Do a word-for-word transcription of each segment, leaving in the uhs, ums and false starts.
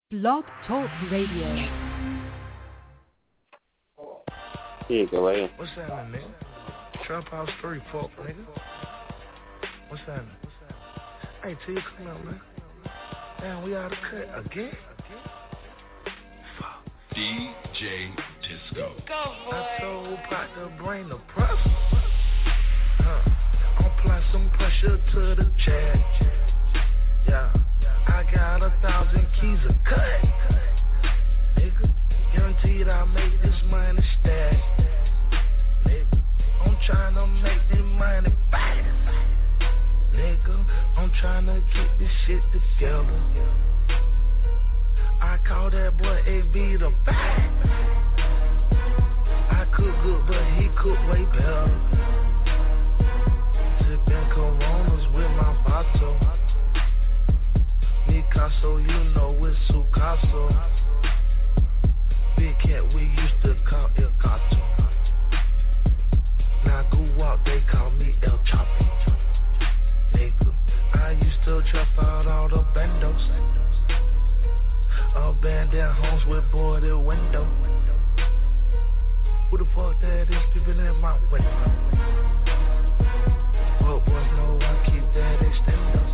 Blog Talk Radio. Yeah, go ahead. What's happening, nigga? Trap House three, fuck, nigga. What's happening? Hey, T, come out, man. Damn, we out of cut again? Fuck. D J Disco. Go, boy. I told Pop to bring the pressure. Huh. I'll apply some pressure to the chat. Yeah. I got a thousand keys of cut. Nigga, guaranteed I'll make this money stack. Nigga, I'm tryna make this money back. Nigga, I'm tryna get this shit together. I call that boy A B the back. I cook good, but he cook way better. Sipping Coronas with my vato. Picasso, you know it's Sucaso. Big cat we used to call El Gato. Now go out, they call me El Chapo. Nigga, I used to trap out all the bandos. Abandoned homes with boarded window. Who the fuck that is peeping in my window? Fuck boys know I keep that extendo.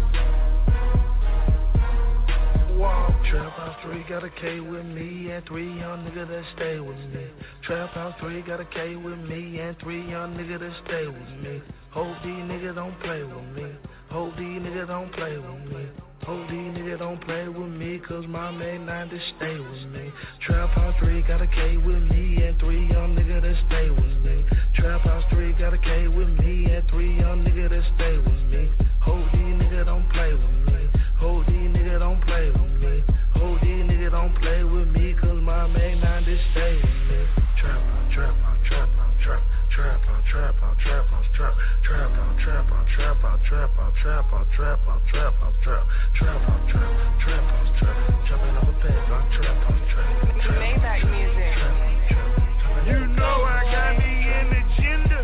Trap House three got a K with me and three young niggas that stay with me. Trap House three got a K with me and three young niggas that stay with me. Hope these niggas don't play with me. Hope these niggas don't play with me. Hope these niggas don't play with me, cause my main nine to stay with me. Trap House three got a K with me and three young niggas that stay with me. Trap House three got a K with me and three young niggas that stay with me. Hope these niggas don't play with me. Hope these niggas don't play with me. Hope these niggas don't play with me, cause my main nine to stay with me. Trap out, trap out, trap out, trap, trap out, trap out, trap out, trap, trap out, trap out, trap out, trap out, trap out, trap out, trap out, trap, trap out, trap, trap out, trap, jumping up a peg, I trap out, trap, trap. Maybach music. You know I got me an agenda.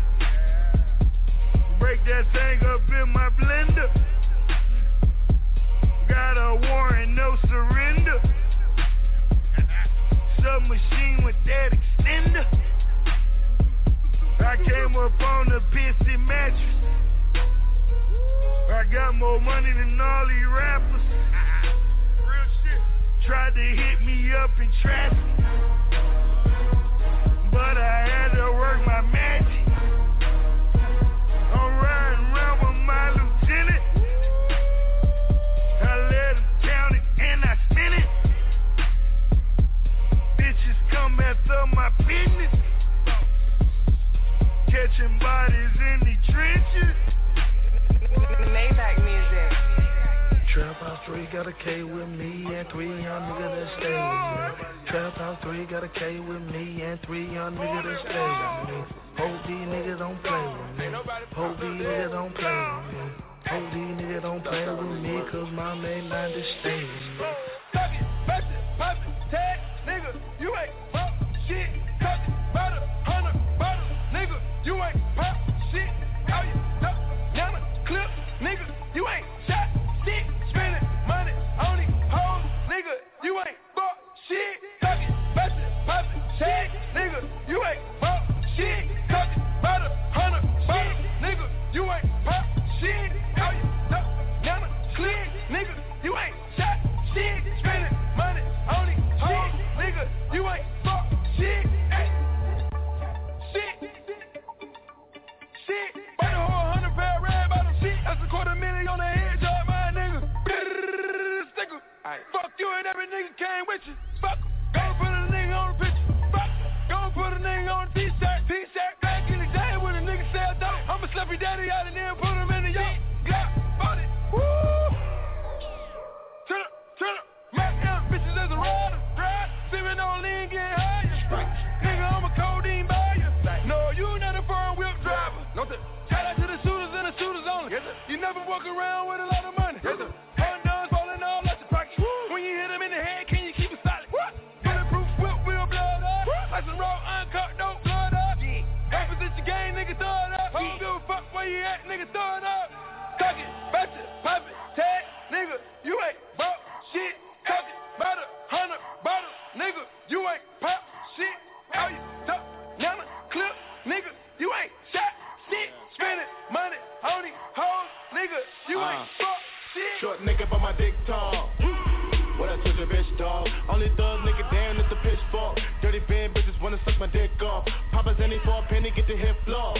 Break that thing up in my blender. Got a warrant, no surrender. Submachine with that extender. I came up on the pissy mattress. I got more money than all these rappers. Real shit. Tried to hit me up in traffic, but I had to work my magic. I'm riding around with my lieutenant. I let him count it and I spin it. Bitches come after my business. Catching bodies in the trenches. Maybach music. Trap House three got a K with me and three young niggas that stay with me. Trap House three got a K with me and three young niggas that stay with me. Hope these niggas don't play with me. Hope these niggas don't play with me. Hope these niggas don't play with me, cause my main nine to stay with me. Suck it, bust it, pop it, tag, nigga, you ain't pop shit. Cut it, butter, hundred, butter, nigga, you ain't pop shit. How you duck, yana, clip, nigga, you ain't shot shit. Spending money on these hoes, nigga, you ain't fuck shit. Suck it, bust it, pop it, tag, nigga, you ain't pop shit. Cut it, butter, hundred, butter, nigga, you ain't pop shit. How you duck, yana, clip, nigga, you ain't shot shit. Spending money on these hoes, nigga, you ain't fuck shit. Ay. Shit, shit, buy the whole hundred pair of red bottom shit. That's a quarter million on the head job, my nigga. Sticker, fuck you and every nigga came with you. Fuck, go put a nigga on the picture. Fuck, go put a nigga on the t-shirt. T-shirt, back in the day when a nigga sell dope. I'ma slap your daddy out and then put him in the yacht. Glock, bought it, woo. Turn up, turn up. Mac M, bitches as a rider. Drive, sipping on lean, getting higher. Nigga, I'm a codeine buyer. No, you not a foreign whip driver. No, shout out to the shooters and the shooters only. Yes, you never walk around with a lot of money. Yes, Hondas falling all out your pocket. When you hit them in the head, can you keep it solid? What? Bulletproof whip, wheel blood up. Like some raw, uncut, no blood up. Yeah. Opposite your game, nigga, throw it up. I don't give a fuck where you at, nigga, throw took a bitch, dog. Only thug nigga damn is the pitchfork. Dirty band bitches wanna suck my dick off. Papa's any for a penny, get the hit floor.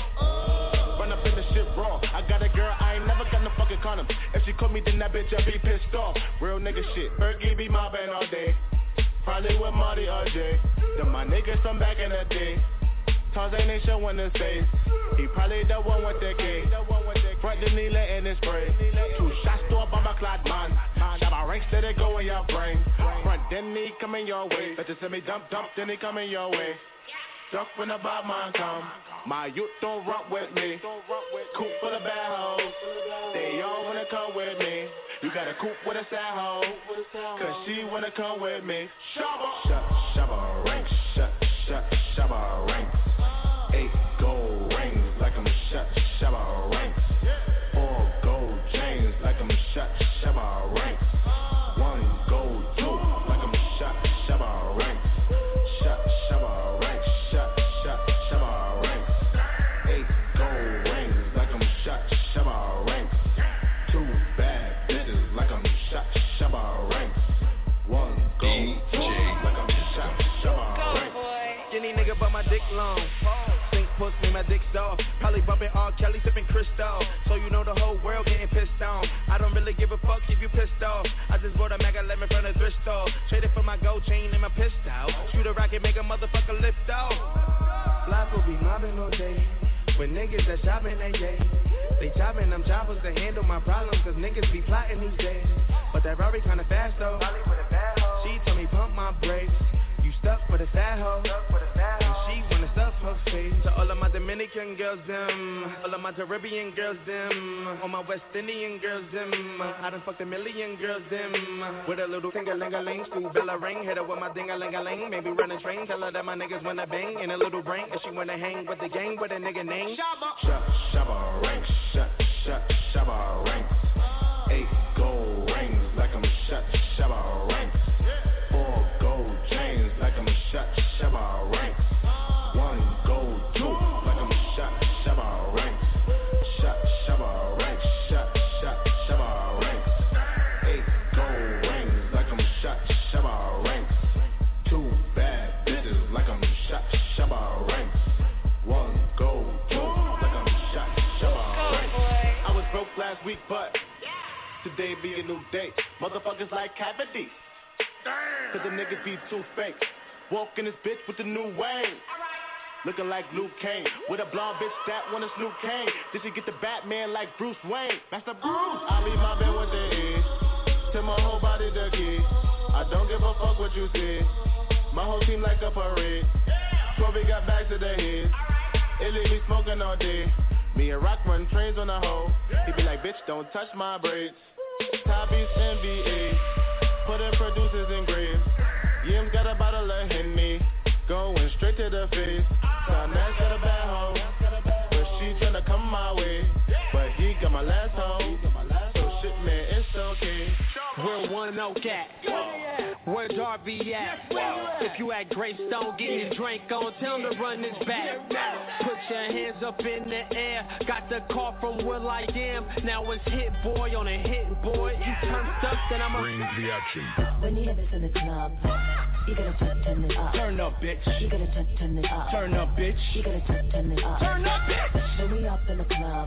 Run up in the shit raw. I got a girl, I ain't never got no fucking condom. If she caught me, then that bitch I be pissed off. Real nigga shit. Fergie be mobbing all day. Probably with Marty or Jay. Then my niggas from back in the day. Tarzan ain't showing his face. He probably the one with the K. Front the needle in his spray. Two shots to a bomber clad man. Shabba ranks, let it go in your brain. Front then he coming your way. Better send me dump dump, then he coming your way. Duck when the bad man come. My youth don't rock with me. Coop full of bad hoes. They all wanna come with me. You got a coupe with a sad hoe. Cause she wanna come with me. Shabba. Shut, shabba ranks. Shut, shut, shabba ranks. Eight gold rings like I'm shut, shabba ranks. Four gold chains like I'm shut, shabba ranks. One gold tooth like I'm shut, shabba ranks. Shut, shabba ranks. Shut, shut, shabba ranks. Eight gold rings like I'm shut, shabba ranks. Two bad bitches like I'm shut, shabba ranks. One gold tooth like I'm shut, shabba ranks. Any nigga but my dick long. Puss me, my dick's off. Probably bumping R. Kelly, sipping Cristal. So you know the whole world getting pissed on. I don't really give a fuck if you pissed off. I just bought a Mac eleven from the thrift store. Traded for my gold chain and my pistol. Shoot a rocket, make a motherfucker lift off. Life will be mobbing all day. When niggas that shopping they day. They chopping them choppers to handle my problems. Cause niggas be plotting these days. But that Rari kinda fast though. She told me pump my brakes. You stuck with a fat hoe. And she wanna stuff her face. To all of my Dominican girls, them. All of my Caribbean girls, them. All my West Indian girls, them. I done fucked a million girls, them. With a little finger-ling-a-ling, school bell a ring. Hit her with my ding-a-ling-a-ling. Maybe run a train, tell her that my niggas wanna bang. In a little brain, if she wanna hang with the gang with a nigga name. Shut, shabba ranks. Shut, shut, shabba ranks. Eight gold rings like I'm shut, shabba ranks. Four gold chains like I'm shut, shabba ranks. One gold tooth like I'm shut, shabba ranks. Shut, shabba ranks. Shut, shut, shabba ranks. Eight gold rings like I'm shut, shabba ranks. Two bad bitches like I'm shut, shabba ranks. One gold tooth like I'm shut, shabba ranks. I was broke last week, but today be a new day. Motherfuckers like cavities. Cause the niggas be too fake. Walk in this bitch with the new wave. Looking like Luke Kane. With a blonde bitch that wanna Snoop Kane. Did she get the Batman like Bruce Wayne? Master Bruce. I be mobbing with the E. Till my whole body the key. I don't give a fuck what you say. My whole team like a parade. Kobe got back to the head. It leave me smoking all day. Me and Rock run trains on the hoe. He be like, bitch, don't touch my braids. Top Beast N B A. Putting producers in graves. Yim's got a bottle of Henny. Going straight to the face. Sonaz got a bad hoe. But she tryna come my way. But he got my last hoe. So shit, man, it's okay. We're one oh cat. Where's R V at? If you at Greystone, get your drink on. Tell him to run this back. Put your hands up in the air. Got the call from Will I Am. Now it's Hit Boy on a Hit Boy. You turn stuff, then I'm a... Bring the action. When you hear this in the club, you gotta turn, turn it up. Turn up, bitch. You gotta turn, turn it up. Turn up, bitch. You gotta turn, turn it up. Turn up, bitch. When we up in the club,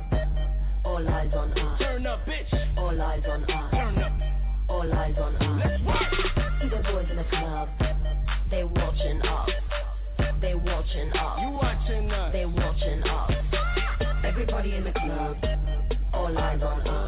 all eyes on us. Turn up, bitch. All eyes on us. Turn up. All eyes on us. Let's rock. See the boys in the club, they watching us. They watching us. You watching us. They watching us. Everybody in the club, all eyes on us.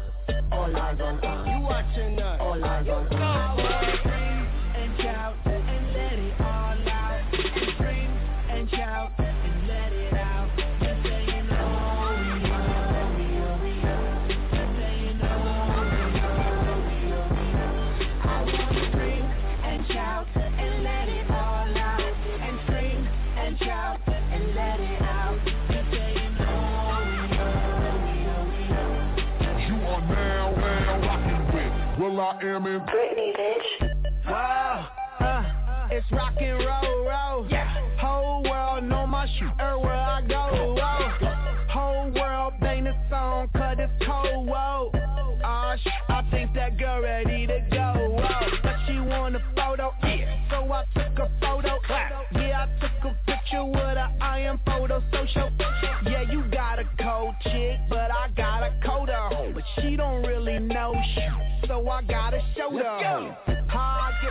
All eyes on us. You watching us. All eyes on us. Scream and shout and let it all out. Scream and shout and let it out. You're saying oh, we oh, we oh, we oh. You're saying oh, we oh, we oh, we oh. I wanna scream and shout and let it all out. And scream and shout and let it out. You're saying oh, we oh, we oh, we oh. You are now, now rocking with Will I Am in Britney, bitch. Wow, uh, it's rock and roll, roll. Yeah. Whole world know my shit everywhere I go. Whoa. Whole world bang the song, cause it's cold. Whoa. Ah, sh- I think that girl ready to go. Whoa. But she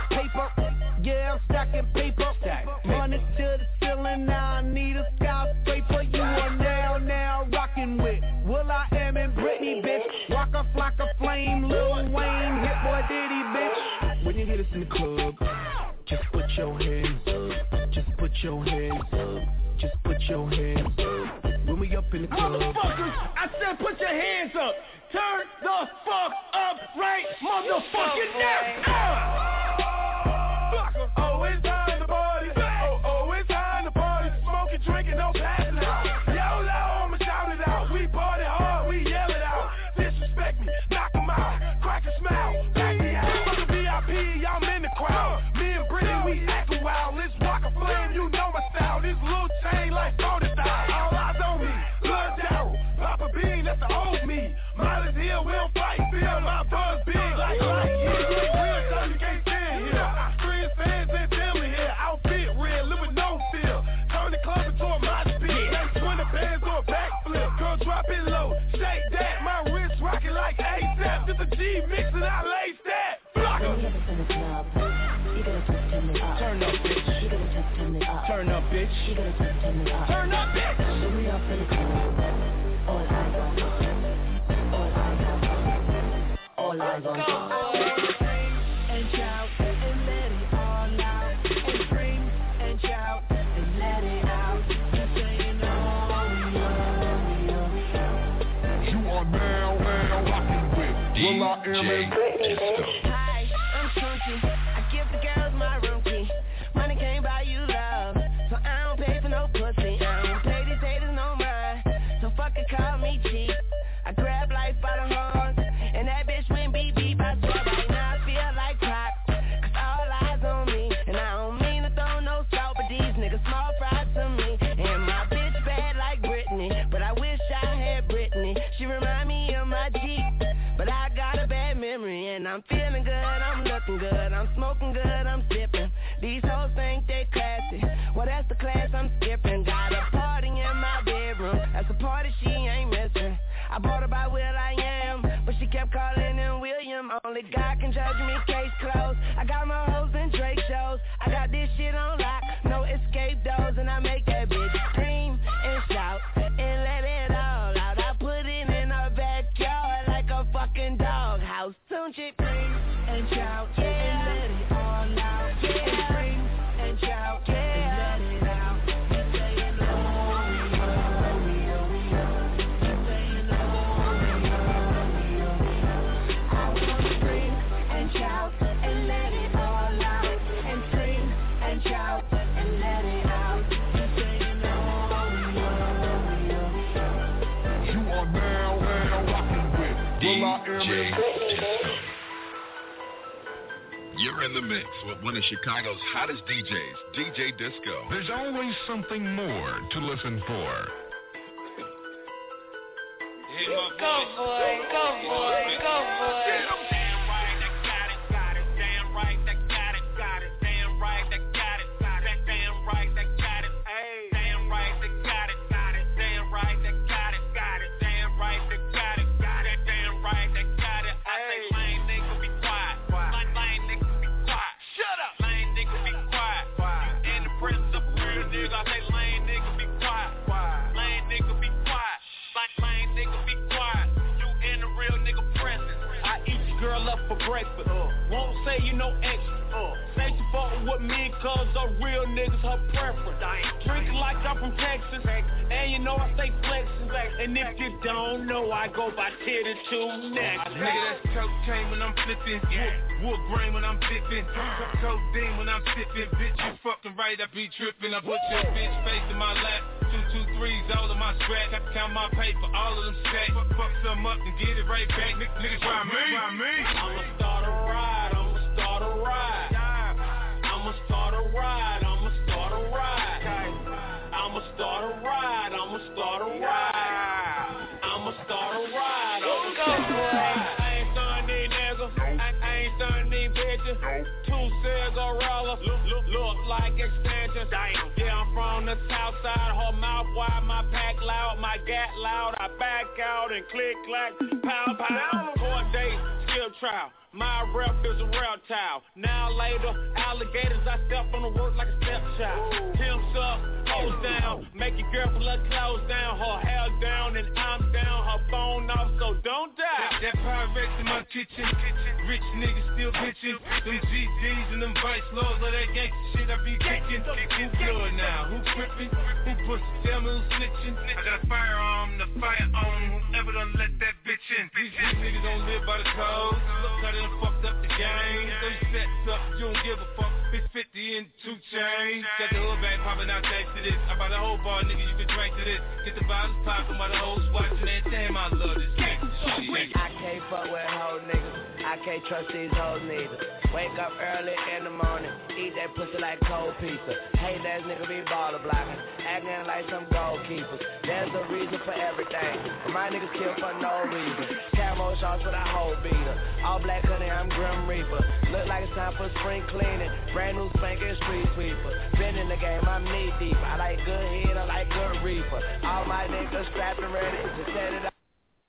paper. Yeah, I'm stacking paper. Money to the ceiling, now I need a skyscraper. You are now, now rocking with Will I Am and Britney, bitch. Rock off like a flame, Lil Wayne, Hit Boy Diddy, bitch. When you hear this in the club, just put your hands up. Just put your hands up. Just put your hands up. When we up in the club, motherfuckers, I said put your hands up. Turn the fuck up right motherfucking now. Oh, it's time to party. Oh, oh, it's time to party. Smoking, drinking, no passing out. YOLO, I'ma shout it out. We party hard, we yell it out. Disrespect me, knock 'em out. Crack a smile, back me out. Fuck a V I P, I'm in the crowd. Me and Brittany, we acting wild. Let's rock a flame, you know my style. This little chain like forty style. All eyes on me, Lil Daryl, Papa Bean, that's the old me. Miles here, we don't fight, feel my buzz big like light. Yeah, real time, you can't stand here. Friends, fans, and family here. Outfit real, live with no fear. Turn the club into a mosh pit. Make twenty bands or a backflip. Girl, drop it low, shake that. My wrist rocking like ASAP. Just a G mix and I lace that. Block 'em. Turn up, bitch. Turn up, bitch. Turn up, bitch. When we up in the club, all eyes on us. All eyes on us. All eyes on us. And shout and let it all out. And scream and shout and let it out. Just saying, oh, we are, we are, we are. You are now, now rocking with Will I Am and Disco. Hi, I'm Chunky. I give the girls my room key. Money can't buy you love, so I don't pay for no pussy. I don't pay these haters no mind, so fucking call me cheap. I grab life by the horns, and that bitch went beep beep. I swear right now I feel like pop, cause all eyes on me. And I don't mean to throw no salt, but these niggas small fries to me. And my bitch bad like Britney, but I wish I had Britney. She remind me of my Jeep, but I got a bad memory. And I'm feeling good, I'm looking good, I'm smoking good, I'm sipping. These hoes think they classy, well that's the class I'm skipping. Got a party in my bedroom, that's a party she ain't missing. I bought her by Will I Am, but she kept calling in William. Only God can judge me, case closed. I got my hoes in Drake shows, I got this shit on lock, no escape doors. And I make that bitch scream and shout and let it all out. I put it in her backyard like a fucking dog house. Soon she scream and shout and let it all out. Yeah. Scream and shout yeah. and let it out. Just saying, oh, we are, we are, we are. Just saying, oh, we are, we are, we are. I wanna scream and shout and let it all out. And scream and shout and let it out. Just saying, oh, we are, we are, we are. You are now, now rocking with Will I Am and Disco. You're in the mix with one of Chicago's hottest D Js, D J Disco. There's always something more to listen for. Go boy, go boy, go boy. Damn right, that got it, got it. Damn right, that got it, got it. Damn right, that got it, got it. Damn right, that got it. Hey, damn right, that got it, got it. Damn right, that got it, got it. Damn right, that got it, got it. Damn right, that got it. I say, lame nigga, be quiet. Lame, lame nigga, be quiet. Shut up, lame nigga, be quiet. In the presence of a real nigga, I say, lame nigga, be quiet. Lame nigga, be quiet. Lame, lame nigga, be quiet. You in the real nigga presence. I eat your girl up for breakfast. Uh, Won't say you no extra. Uh, say she fucking with me cause the real niggas her preference. Drinking like I'm from Texas. And you know I stay flexing. And if you don't know, I go by ten and two next. Nigga, that's cocaine when I'm flipping. Yeah. Wood grain when I'm dipping. Codeine when I'm sipping. Bitch, you fucking right, I be tripping. I put your bitch face in my lap. Two, two, threes, all of my scratch. I count my paper, all of them stacks. Fuck, fuck some up and get it right back. Niggas, niggas try me, try me. I'ma start a ride, I'ma start a ride. I'ma start a ride, I'ma start a ride. I'ma start a ride, I'ma start a ride. I'ma start a ride, I'ma start a ride. I ain't stunning these niggas, I, I ain't stunning these bitches. Two cigarillas, look, look, look like extensions. Yeah, I'm from the south side, her mouth wide, my pack loud, my gat loud. I back out and click clack, pow pow. Court date, skill trial. My rep is a reptile. Now later, alligators, I step on the work like a stepchild. Pimps up, hoes down, make your girl pull her clothes down, her hair down, and I'm down, her phone off, so don't die. That, that Pyrex in my kitchen, rich niggas still bitching. Them G Ds and them vice lords, all that gangsta shit I be kicking. Who good now? Who gripping? Who pussy? Tell me who's snitching? I got a firearm, the fire on. Whoever done let that bitch in? These niggas don't live by the code. Look how they done fucked up the game. They sets up, you don't give a fuck. Bitch fifty and two chains. Got the hood bag popping out thanks to this. I bought a whole bar, nigga, you can drink to this. Get the bottles popping while the hoes watching that. Damn, I love this gangsta shit. I can't fuck with hoe niggas. I can't trust these hoes neither. Wake up early in the morning, eat that pussy like cold pizza. Hate ass nigga be baller blocking, acting like some goalkeepers. There's a reason for everything. My niggas kill for no reason. Camo shots with a whole beater. All black honey, I'm Grim Reaper. Look like it's time for spring cleaning. Brand new spanking street sweeper. Been in the game, I'm knee deep. I like good head, I like good reaper. All my niggas strapped and ready to set it up.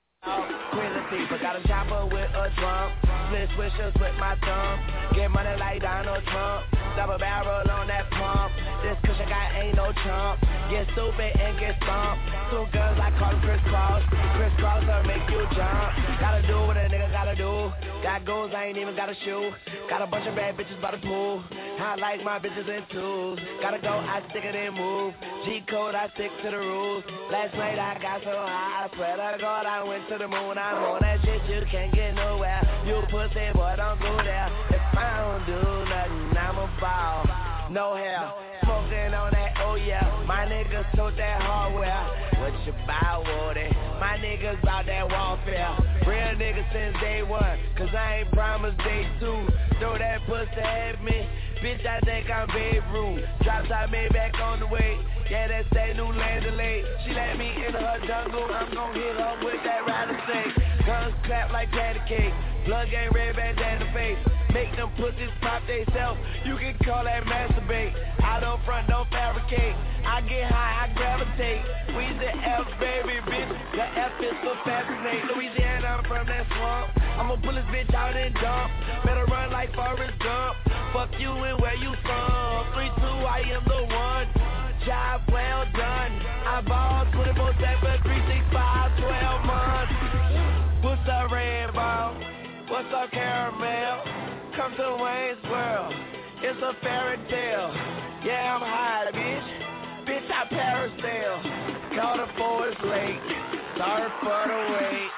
Queen Latifah, got a chopper with a drum. Split swishers with my thumb. Get money like Donald Trump. Double barrel on that pump. This cushion guy ain't no chump. Get stupid and get stumped. Two guns like call Chris Cross. Chris Cross will make you jump. Gotta do what a nigga gotta do. Got goals, I ain't even got a shoe. Got a bunch of bad bitches by the pool. I like my bitches in twos. Gotta go, I stick it and move. G code, I stick to the rules. Last night I got so high, I swear to God I went to the moon. I'm on that shit, you can't get nowhere. You pussy boy, don't go there. If I don't do nothing, I'm a ball. No hair, smoking on that, oh yeah. My niggas tote that hardware. What you buy, Woody? My niggas bout that warfare. Real niggas since day one, cause I ain't promised day two. Throw that pussy at me, bitch, I think I'm Babe Ruth. Drops I made back on the way. Yeah, that's that new land delay. She let me in her jungle, I'm gon' hit her with that rattlesnake. Guns clap like patty cake. Blood gang red bands in the face. Make them pussies pop they self. You can call that masturbate. I don't front, don't fabricate. I get high, I gravitate. We the F, baby, bitch. The F is for fascinate. Louisiana, I'm from that swamp. I'ma pull this bitch out and dump. Better run like Forrest Gump. Fuck you and where you from. three two, I am the one. Job well done. I ball twenty-four seven, three sixty-five, twelve months. What's up, red ball? What's up, caramel? Come to Wayne's World. It's a fairy tale. Yeah, I'm high, bitch. Bitch, I parasail. Call the Forest Lake. Sorry for the wait.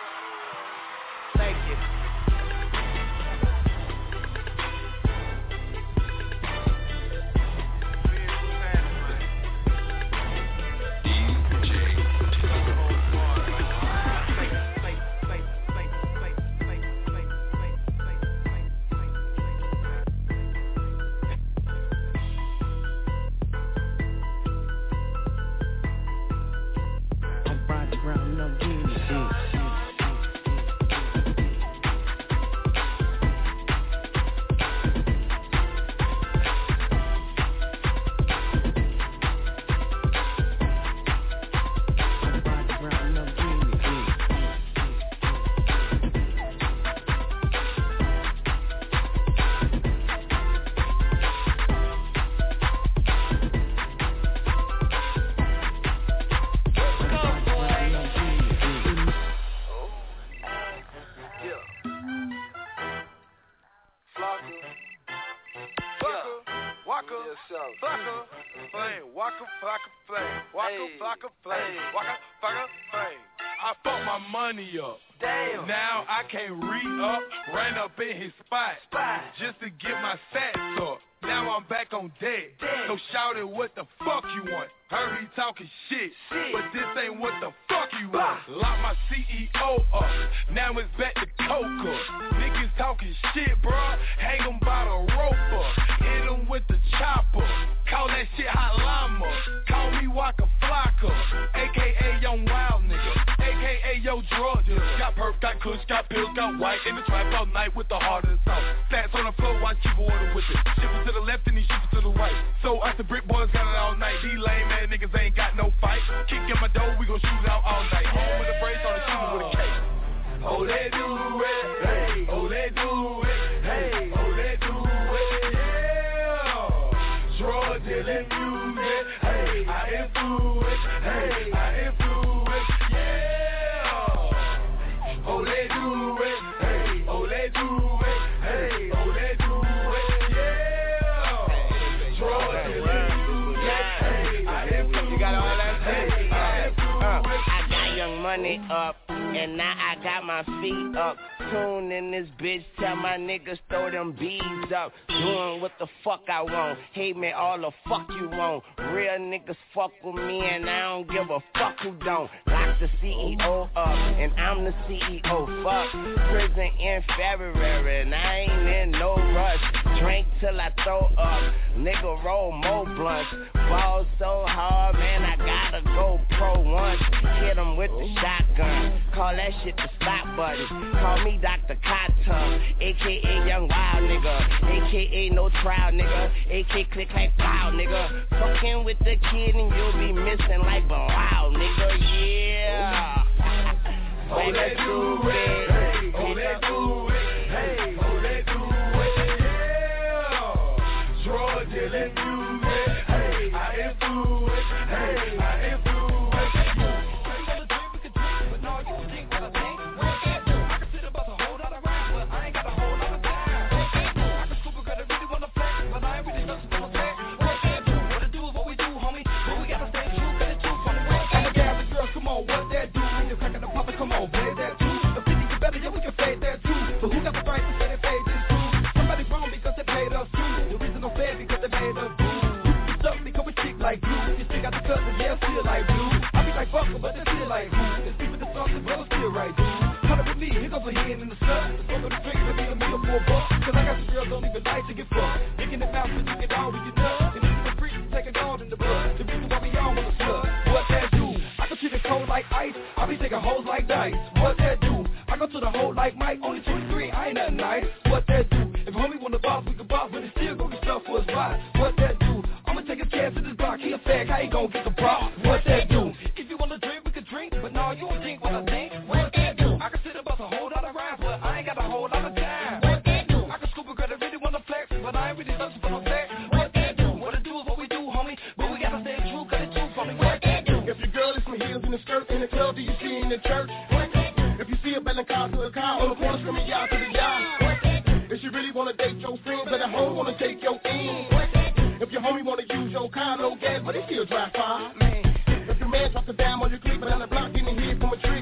Thank you. Up. Damn. Now I can't re-up, ran up in his spot, spot just to get my stats up. Now I'm back on deck. Damn. So shout it, what the fuck you want? Heard he talking shit, shit, but this ain't what the fuck you want. Bah. Lock my C E O up, now it's back to Coca. Niggas talking shit, bruh, hang them by the rope up. Hit them with the chopper, call that shit hot llama. Call me Waka Flocka, A K A Young Wild Nigga, A K A Yo Drug Dealer. Got perp, got kush, got pills, got white. In the trap all night with the heart of the south. Stats on the floor, watch keep order with it. Shipper to the left and he shipper to the right. So us the brick boys got it all night. These lame ass niggas ain't got no fight. Kick in my door, we gon' shoot it out all night. Home with a brace on the shooter with a K. Oh, they do it, hey, oh, they do it. dealing music. Hey, I influence. Hey, I influence. Yeah. Oh, they do it. Hey, oh, they do it. Hey, oh, they do it. Yeah. Drug dealing music. Hey, I influence. You got all that? Hey, I influence. Uh, I got Young Money up, and now I got my feet up. Tune in this bitch, tell my niggas throw them beads up. Doing what the fuck I want, hate me all the fuck you want. Real niggas fuck with me and I don't give a fuck who don't. Lock the C E O up, and I'm the C E O. Fuck, prison in February, and I ain't in no rush. Drink till I throw up, nigga roll more blunts. Ball so hard, man, I gotta go pro once. Hit him with the shotgun, call that shit the stop button. Call me Doctor Cotton, A K A Young Wild nigga, A K A no trial nigga, A K A click like plow nigga. Fucking with the kid and you'll be missing like wow nigga, yeah. Oh, let's do it. Oh, let's do it. Hey, oh, let's do it. Yeah. Drug dealing music. Hey, I influence. Hey, I influence. Come on, play that too. The fifty you better, yeah, we can fade that too. But who got the right to say they paid this too? Somebody wrong because they paid us too. The reason I'm fair because they paid us too. You suck me, come with chick like glue. You still got the cousins, yeah, still like blue. I be like fucker, but they still like who? They sleep with the sons and brothers still right, dude. Hunt with me, here goes a hand in the sun. The smoke of the drink, let me a meal for a buck. Cause I got some girls don't even like to get fucked. Licking the mouth, but you get all with your nuts. And if you a freak, take a dog in the blood. The reason why we all wanna slut. What that do? I can treat it cold like ice. I be taking hoes like dice. What that do? I go to the hole like Mike. Only twenty-three, I ain't nothing nice. What that do? If homie wanna boss, we can boss, but he still gon' get stuff for his spot. What that do? I'ma take a chance at this block. He a fag, how he gon' get the prop? What that do? If you wanna drink, we can drink, but no, you don't think what I think. What that do? I can sit about a whole lot of rhymes, but I ain't got a whole lot of time. What that do? I can scoop a girl that really wanna flex, but I ain't really searching for no sex. What that do? What it do is what we do, homie, but we gotta stay true, cause it's true for me. What that do? If your girl is some heels in the skirt in the club, do you see in the church? If you see a belling car to a car on the corner screaming y'all to the yard. If she really wanna date your friends, but at home wanna take your in. If your homie wanna use your car, no gas, but he still drive far. If your man drops a dime on your clip, but on the block getting hit from a trick.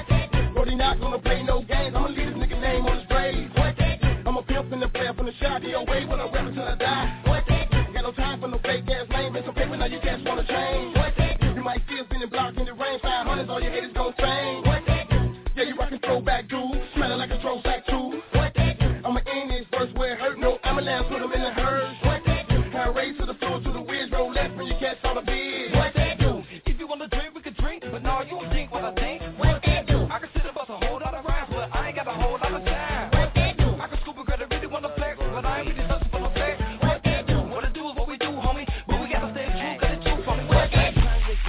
Brody not gonna play no games, I'ma leave this nigga name on his grave. I'm a pimp and a player from the shot, the old way when I rap until I die. Got no time for no fake ass name, and some paper now you just wanna change. You might still spinning blocks in the rain, five hundreds, all your haters gon' fame. Yeah, you rockin' throwback dude, smelling like a throwback too. I'ma end this verse where it hurt, no, I'ma let put them in the hearse. High raise to the floor, to the whiz, roll left when you catch all the biz. What that do? If you wanna drink, we can drink, but no, you don't think what I think. What that do? I can sit about a whole lot of rhymes, but I ain't got a whole lot of time. What that do? I can scoop a girl that really wanna flex, but I ain't really searching for no sex. What that do? What it do is what we do, homie, but we gotta stay true, cause it's true for me. What that do?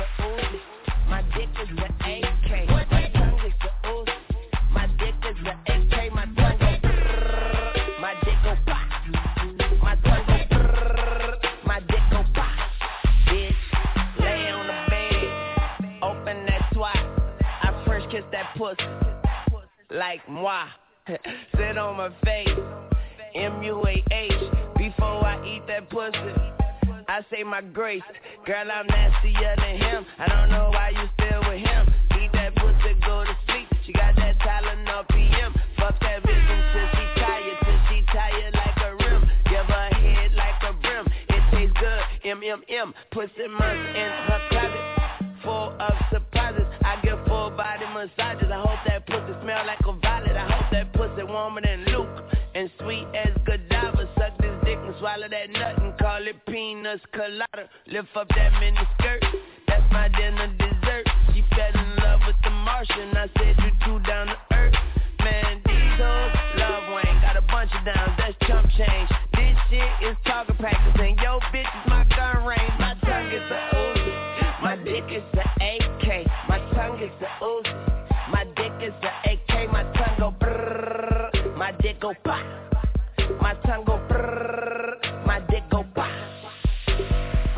My dick is the A K. My tongue is the Uzi. My dick is the A K. My tongue go brrrr. My dick go pop. My tongue go brrrr. My dick go pop. Bitch, lay on the bed. Open that twat. I French kiss that pussy. Like moi. Sit on my face. M U A H. Before I eat that pussy, I say my grace. Girl, I'm nastier than him. I don't know why you still with him. Eat that pussy, go to sleep. She got that talent up P M. Fuck that bitch until she tired, till she tired like a rim. Give her head like a brim. It tastes good, M M M. Pussy months in her closet, full of surprises. I give full body massages. I hope that pussy smell like a violet. I hope that pussy warmer than Luke and sweet as Godiva. Suck this dick and swallow that nut and call it peanuts colada. Lift up that mini skirt, that's my dinner dessert. She fell in love with the Martian. I said you too down to earth. Man, these hoes love Wayne. Got a bunch of downs, that's chump change. This shit is target practice, and yo bitch is my gun range. My tongue is the Uzi. My dick is the A K. My tongue is the Uzi. My dick is the A K. My tongue go brrrr. My dick go pop. My tongue go brrrr. My dick go pop.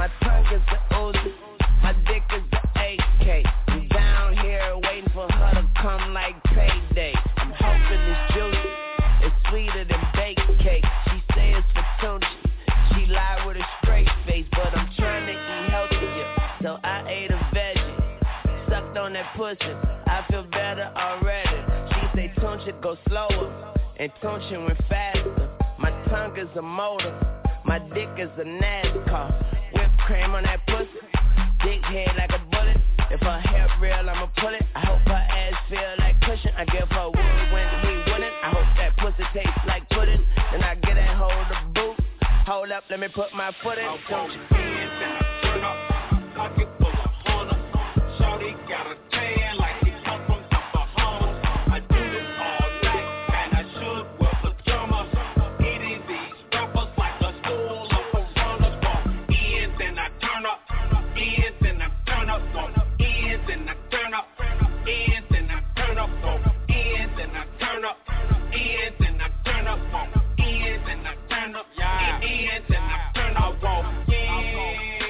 that pussy, I feel better already. She say Tunchi go slower, and Tunchi went faster. My tongue is a motor, my dick is a NASCAR. Whipped cream on that pussy, dick head like a bullet. If her hair real, I'ma pull it. I hope her ass feel like cushion. I give her wood when we wouldn't. I hope that pussy tastes like pudding. Then I get that hold of boot. Hold up, let me put my foot in. Don't you turn up, pocket full of hundreds. Shorty got a tan like she come from the Bahamas. I do this all night, and I should wear pajamas. Eating these rappers like a school of piranhas. Walk in, then I turn up. In, then I turn up. Walk in, then I turn up. In, then I turn up. Walk in, then I turn up. In, then I turn up. Walk in, then I turn up. Yeah. In, then I turn up. Walk in.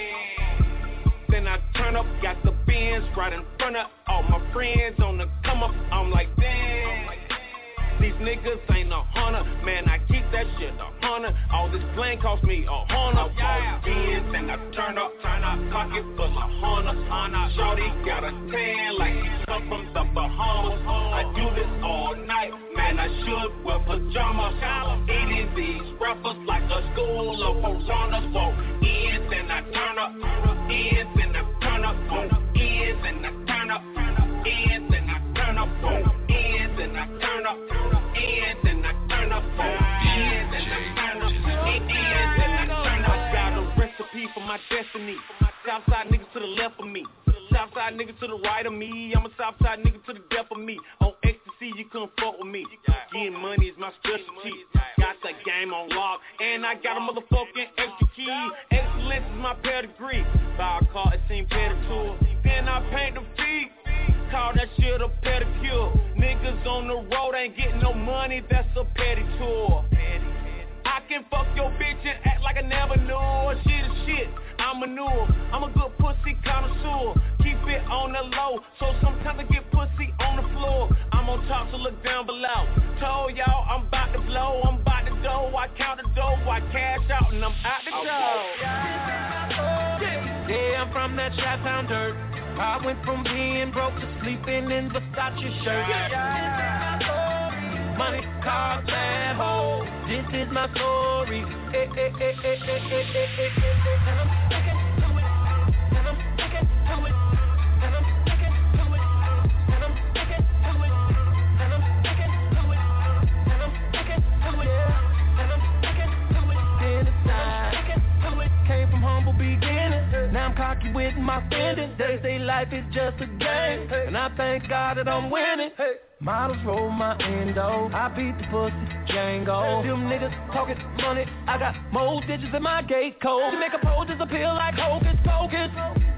Then I turn up, got the Benz right in front of all my friends on the come up. I'm like, damn, these niggas ain't a hundred. Man, I keep that shit a hundred. All this plane cost me a hundred. Yeah. In, then I turn up, turn up, pocket full of hundreds. Shorty got a tan like she come from the Bahamas. I do this all night, man, I should wear pajamas. Eating these rappers like a school of piranhas. Walk in, then I turn up. In, then I turn up. In, then I turn up. In, then I turn up. In, then I turn up. In, then I turn up. In, then I turn up. In, then I turn up. Got a recipe for my destiny. Southside niggas to the left of me. Southside niggas to the right of me. I'm a Southside nigga to the death of me. On ecstasy, you couldn't fuck with me. Getting money is my specialty. Got the game on lock, and I got a motherfucking extra key. Excellence is my pedigree. Buy a car, it seemed pedicure. Then I paint the feet. Call that shit a pedicure. Niggas on the road ain't getting no money, that's a pedicure. I can fuck your bitch and act like I never knew. Shit is shit, I'm manure. I'm a good pussy connoisseur. Keep it on the low, so sometimes I get pussy on the floor. I'm on top, so look down below. Told y'all I'm about to blow, I'm about to go. I count the dough, I cash out, and I'm out the door. Yeah, I'm from that Chi-Town dirt. I went from being broke to sleeping in Versace shirt. Money, cars, bad hoes. This is my story. Eh, eh, eh, eh, eh, eh, eh, eh, eh. And I'm sticking to it. And I'm sticking to it. And I'm sticking to it. And I'm sticking to it. And I'm sticking to it. And I'm sticking to it. And I'm sticking to it. Inside. Sticking to it. Came from humble beginnings. Now I'm cocky with my spending. They say life is just a game, and I thank God that I'm winning. Models roll my endo, I beat the pussy Django. Them niggas talking money, I got more digits in my gate code. To make a pose disappear like hocus pocus.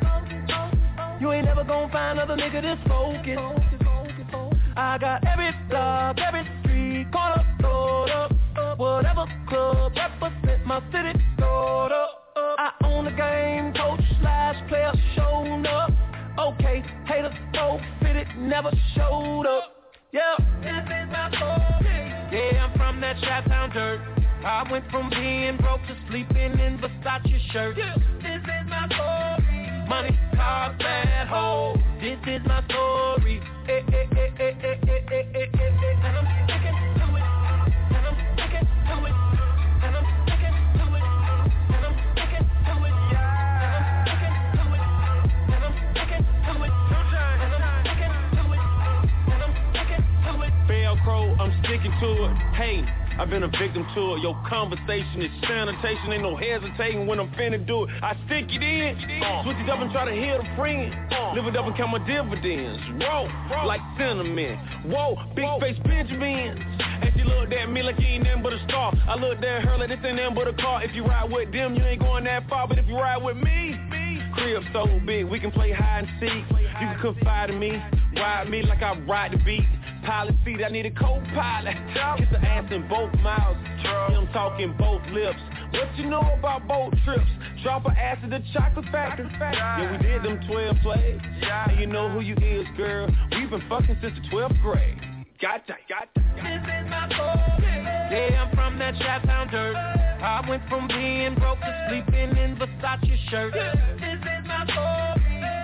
You ain't never gonna find another nigga this focused. I got every block, every street, corner, road up. Whatever club represent my city, stored up. I own the game, coach slash player showing up. Okay, haters so fitted, never showed up. Yeah, this is my story. Yeah, I'm from that Chi-Town dirt. I went from being broke to sleeping in Versace shirts. Yeah, this is my story. Money, cars, bad hoes. This is my story. Eh, eh, eh, eh, eh, eh, eh, eh, eh, eh. And I'm sticking to it. And I'm sticking to it. And I'm sticking to it. And I'm sticking to it. Yeah. And I'm sticking to it. And I'm sticking to it. And I'm sticking to it. And I'm sticking to it. Velcro, I'm sticking to it. Hey, I've been a victim to it. Your conversation is sanitation. Ain't no hesitating when I'm finna do it. I stick it in, uh, switch it up and try to hit a friend. Uh, Live it up and count my dividends. Whoa, like cinnamon. Whoa, big Whoa. face Benjamins. And she looked at me like you ain't nothing but a star. I looked at her like this ain't nothing but a car. If you ride with them, you ain't going that far. But if you ride with me, crib so big, we can play hide and seek. You can confide in me, ride me like I ride the beat. Pilot seat, I need a co-pilot. Get the ass in both mouths. I'm talking both lips. What you know about boat trips? Drop her ass at the chocolate factory. Yeah, we did them twelve plays. And you know who you is, girl. We've been fucking since the twelfth grade. Got that, got that. This is my story. Yeah, I'm from that Chi-Town dirt. I went from being broke to sleeping in Versace shirts. This is my story.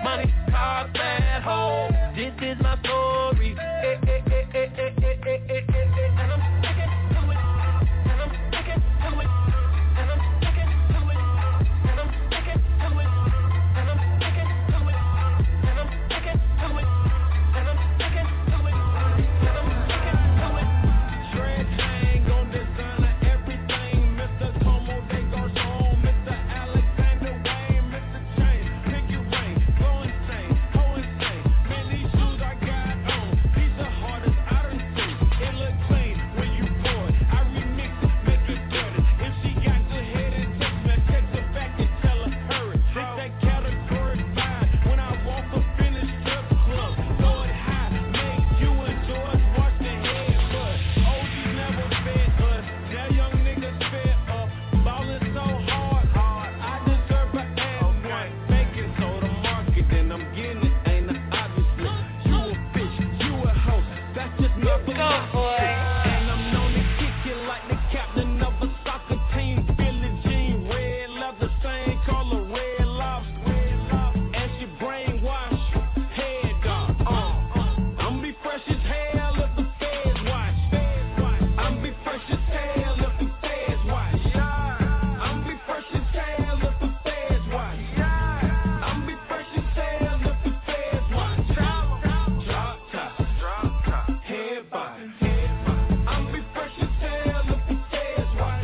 money, car, bad hoe. This is my story. Eh, eh, eh, eh, eh, eh, eh, eh, eh, eh. And I'm sticking to it. And I'm sticking to it. And I'm sticking to it. And I'm sticking to it. And I'm sticking to it. And I'm sticking to it. And I'm sticking to it. And I'm sticking to it. Dread hang on designer everything. Mister Como, they go home. Mister Alexander Wayne, Mister James, pick your Wayne, go insane, go insane. Man, these shoes I got on, these the hardest I done seen. It look clean when you pour it. I remix it, make it dirty. If she got good head and text me, text her back and tell her hurry. This that category five. When I walk up in the strip club, throw it high, make you and George watch the head bud. O Gs never fed us, now young niggas fed up. Ballin' so hard, hard. I deserve an ass one. Make it so the market, then I'm getting it, ain't it obviously. You a bitch, you a hoe, that's just my philosophy. And I'm known to kick it like the captain of a soccer team. Billie Jean, red leather, same color, red lobster. And she brainwash you, head dog. Uh, I'm be fresh as hell if the feds watch. I'm be fresh as hell if the feds watch. I'm be fresh as hell if the feds watch. I'm be fresh as hell if the feds watch. Drop top, drop top, head body. I'm be fresh as hell if the feds watch.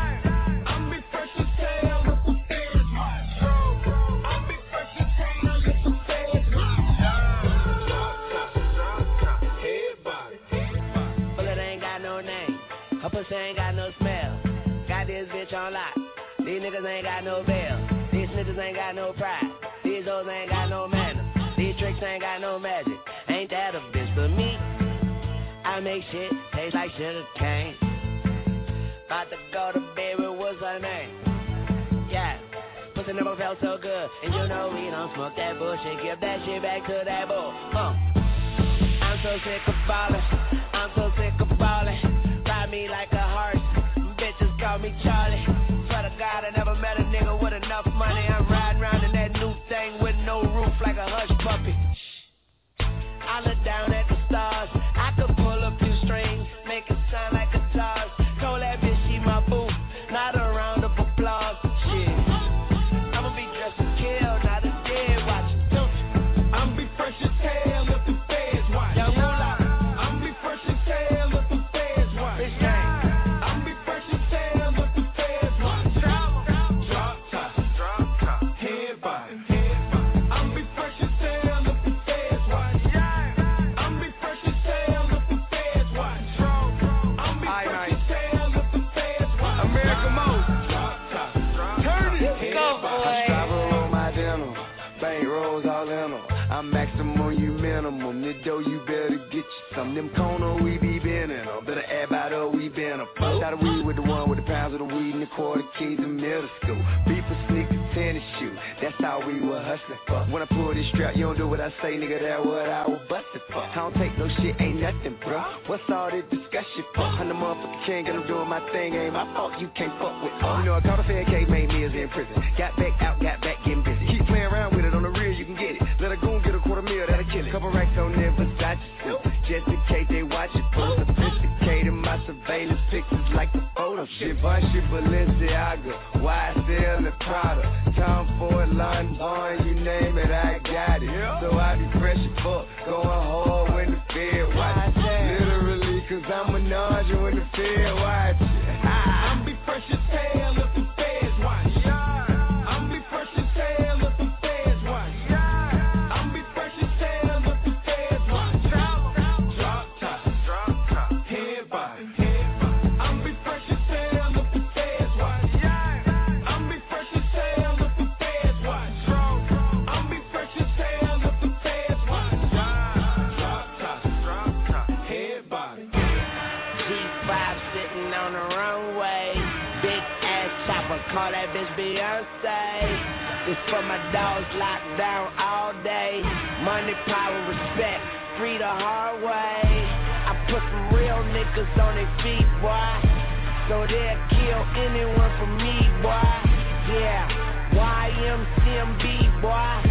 I'm be fresh as hell if the feds watch. I'm be fresh as hell if the feds watch. Drop top, drop top, head body. Bullet ain't got no name. Her pussy ain't got no smell. Got this bitch on lock. These niggas ain't got no bail. These snitches ain't got no pride. These hoes ain't got no manners. These tricks ain't got no magic. Ain't that a bitch but me? I make shit taste like sugar cane. About to go to bed with what's her name? Yeah. Pussy never felt so good. And you know we don't smoke that bullshit. Give that shit back to that bull. Uh. I'm so sick of ballin'. I'm so sick of ballin'. Ride me like a horse. Bitches call me Charlie. Swear to God I never met a nigga with enough money. I'm riding around in that new thing with no roof like a hush puppy. I look down at the stars. I could pull a few strings, make it sound like guitars. Told that bitch she my boo, not a round of applause. Shit, I'ma be dressed to kill, not a dead watch. I'm be fresh as hell if the feds watch. Young Moolah, I'm be fresh as hell if the feds watch. Bitch gang, I'm be fresh as hell if the feds watch. Drop top, drop top, head body. I'm be fresh as hell if the feds watch. I'm be fresh as hell if the feds watch. I'm be fresh as hell if the feds watch. American Mode, drop top, turn it, go boy. Driver on my denim, bank rolls all in them. I'm maximum, you minimum. The dough, you better get you some. Them corner, we be bending them. Better add by the we been a push out of weed with the one with the pounds of the weed and the quarter keys in middle school. Beef for sneakers, tennis shoes. That's how we were hustling. When I pull this strap, you don't do what I say, nigga. That's what I was busted for. I don't take no shit, ain't nothing, bro. What's all this discussion for? I'm the motherfucking king, and I'm doing my thing. Ain't my fault, you can't fuck with us. You know, I caught a fair K, made me as in prison. Got back out, got back getting busy. Keep playing around with it on the real, you can get it. Let a goon get a quarter meal, that'll kill it. Couple racks on there, Versace suit. Just in case they watch it, full sophisticated. My surveillance pictures like the photo shit. Givenchy, Balenciaga, Y S L and Prada, Tom Ford, London, Barn, you name it, I got it. So I be fresh as fuck, going hard when the Fed watch. Literally, cause I'm a nausea when the Fed watch. I'm be fresh as hell if the feds watch. I'm be fresh as hell if the feds watch. I'm be fresh as hell if the feds watch. Drop top, drop top, head body. I'm be fresh as hell if the feds watch. I'm be fresh as hell if the feds watch. I'm be fresh as hell if the feds watch. Drop top, drop top, head body. G five sitting on the runway. Big ass chopper, call that bitch Beyonce. This for my dogs locked down all day. Money, power, respect, free the hard way. I put some real niggas on their feet, boy. So they'll kill anyone for me, boy. Yeah, Y M C M B, boy. Young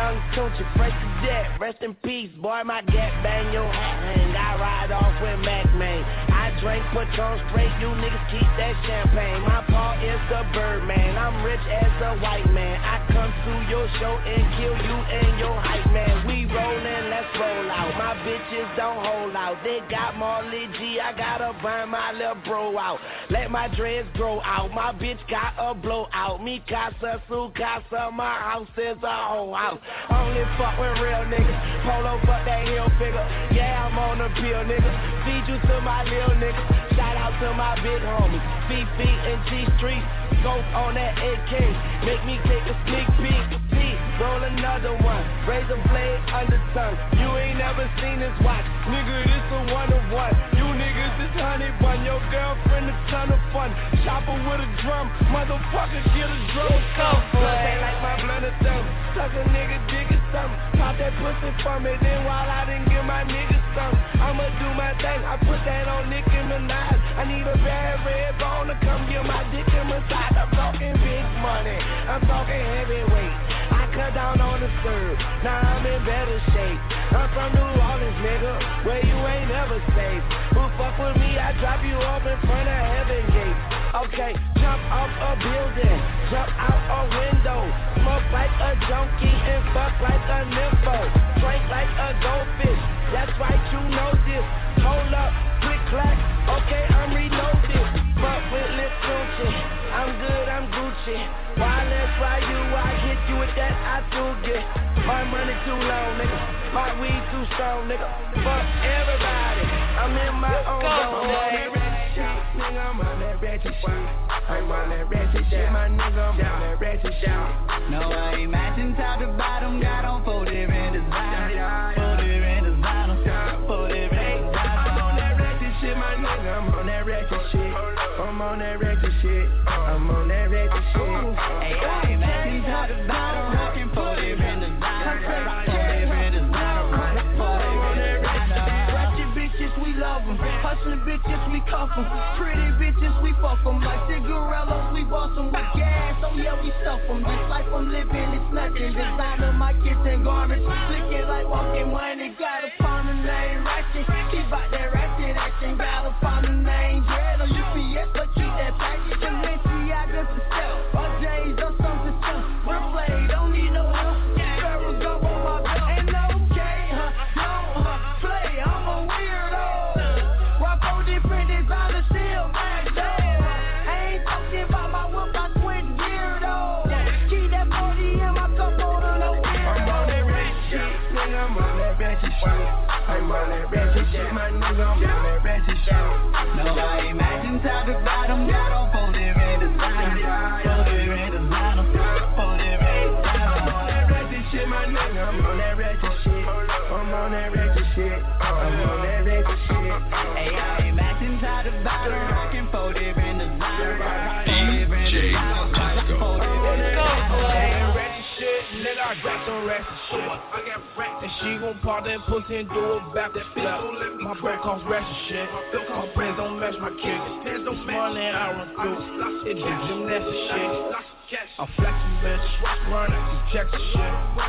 young Tunchi, fresh to death, rest in peace, boy, my gap bang your hat hang, I ride off with Mac man. I drink Patron straight, you niggas keep that champagne. My paw is the Birdman, I'm rich as a white man. I come to your show and kill you and your hype man. We rollin', let's roll out. My bitches don't hold out. They got Marley G, I gotta burn my little bro out. Let my dreads grow out. My bitch got a blowout. Mi casa, su casa, my house is a whole house. Only fuck with real niggas. Polo fuck that hill figure. Yeah, I'm on the pill, nigga. Feed you to my little nigga. Shout out to my big homies. Fifi and G Street. Scope on that A K. Make me take a sneak peek. See, roll another one. Razor blade under tongue. You ain't never seen this watch. Nigga, this a one of one. You niggas is honey bun. Your girlfriend a ton of fun. Chopper with a drum. Motherfucker, get a drum. Come, boy. Like my blunt of thumb. Suck a nigga, dig it something. Pop that pussy for me. Then while I didn't give my niggas some, I'ma do my thing. I put that on Nicki Minaj. I need a bad red bone to come get my dick in my side. I'm talking big money. I'm talking heavyweight. I cut down on the serve. Now I'm in better shape. I'm from New Orleans, nigga, where you ain't never safe. Who fuck with me, I drop you off in front of heaven gate. Okay, jump off a building, jump out a window, smoke like a junkie and fuck like a nympho, drink like a goldfish. That's right, you know this. Hold up, click clack. Okay, I'm reloaded. Fuck with Lil Gucci. I'm good, I'm Gucci. Why let's ride you? I hit you with that I do get. My money too long, nigga. My weed too strong, nigga. Fuck everybody. I'm in my own zone, nigga. Nigga, I'm on that ratchet shit. I'm on that ratchet shit, my nigga. I'm on that ratchet shit. No, I ain't matching top to bottom. Got on four different designs. Four different designers. Four different designers. I'm on that ratchet shit, my nigga. I'm on that ratchet shit. I'm on that ratchet shit. I'm on that ratchet shit. Hey, I ain't matching top to bottom. Rockin' four different designers. Four different designers. Four different designers. Ratchet bitches, we love them. Hustling bitches, we cuff them. Pretty bitches, we fuck them. Like cigarillos, we boss them with gas. Oh yeah, we stuff them. This life I'm living is nothing. Designer my kitchen garments. Looking like walking money. Gotta find the name Ratchet. Keep out that ratchet action. Gotta find the name Dread or U P S, but keep that package. And then see I got to sell. Or J's or something too. Replay, don't need no help. Barrels go on my belt. And okay, huh? No, huh? Play, I'm a weirdo. Rock on different designers, still back there. I ain't talking about my whip, I switch gear though. Keep that forty in my cup holder, no beer. I'm on that ratchet shit, nigga, I'm on that ratchet shit. I'm on that ratchet shit, my nigga, I'm on that ratchet shit. No, I ain't matching top to bottom. Got on four different designers. Four different designers. Four different designers. I'm on that ratchet shit, my nigga, I'm on that ratchet shit. I'm on that ratchet shit. I'm on that ratchet shit. Hey, I ain't matching top to bottom. Rockin' four different designers. Four different designers. Four different designers. Shit, nigga, I got some ratchet shit. I got ratchet. And she gon' pop that pussy and do a back that flip. My bread costs ratchet shit. My friends don't match my kicks. This money I run through. It be gymnastic shit. I'm flexing, bitch. Running through checks and shit.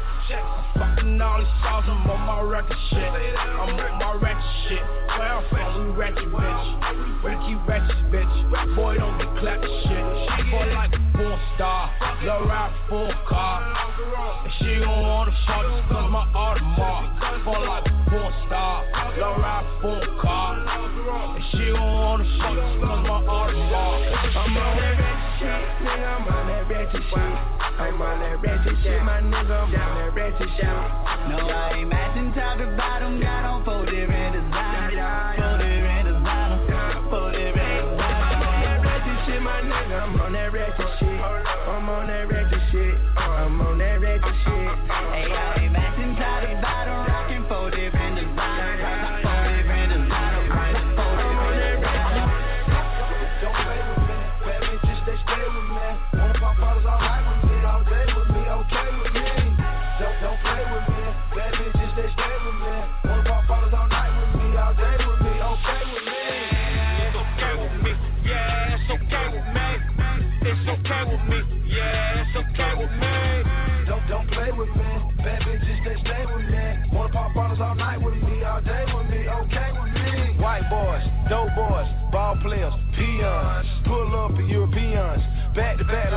I'm fucking all these sauce. I'm on my record shit. I'm on my ratchet shit. Where I'm from, we ratchet, bitch. We keep ratchet, bitch. Boy, don't be clapping shit. She boy like a porn star. Love ride full car. And she gon' wanna fuck just cause my Audemars. Boy like a porn star. Love ride full car. And she gon' wanna fuck just cause my Audemars. I'm on that ratchet shit, nigga. I'm on that ratchet shit. I'm on that ratchet shit, my nigga. I'm on that ratchet shit. No, I ain't matching top to bottom. Got on four different designers. Four different designers. Four different designers. I'm on that ratchet shit, my nigga. I'm on that ratchet shit. I'm on that ratchet shit. I'm on that ratchet shit. Hey, I ain't matching top to bottom. Rockin' four different designers. Four different designers. Four different designers. Don't play with me. Bad bitches, they stay with me. One of my fathers all right with me. All day with me, okay with me. Don't, don't play with me. Bad bitches, they stay with me. One of my fathers all night with me. All day with me, okay with me. It's okay with me. Yeah, it's okay with me. It's okay with me.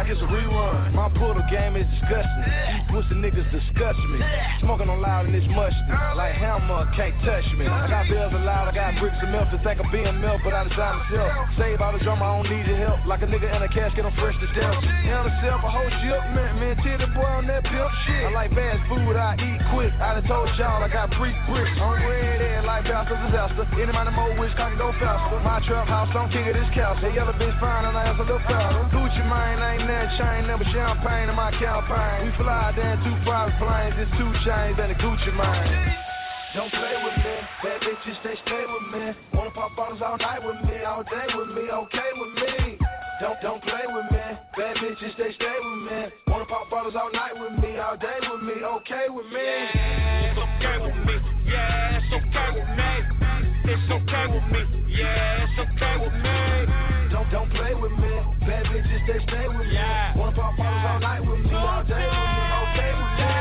like it's a rerun. My pull-up game is disgusting. These pussy niggas disgust me. Smoking on loud and it's musty. Like hammer, can't touch me. I got bills allowed, I got bricks and milk to think I'm being milk, but I design myself. Save all the drama, I don't need your help. Like a nigga in a casket, I'm fresh to death. Hell myself, a whole ship, man, man, titty boy on that pimp shit. I like fast food, I eat quick. I done told y'all I got brick bricks. I'm red head like Bowser disaster. Any man more wish can go faster. My trap house, I'm king of this castle. Hey, yellow bitch fine and I answer the fellas. Gucci mine, ain't that chain, never champagne in my campaign. We fly down two private planes, it's two chains and a Gucci mine. Don't play with me, bad bitches, they stay with me. Wanna pop bottles all night with me, all day with me, okay with me. Don't, don't play with me, bad bitches, they stay with me. Wanna pop bottles all night with me, all day with me, okay with me. Yeah, it's okay with me, yeah, it's okay with me. It's okay with me, yeah, it's okay with me. Don't, don't play with me, bad bitches, they stay with me. Yeah. Wanna pop bottles all night with me, all day with me, okay with me.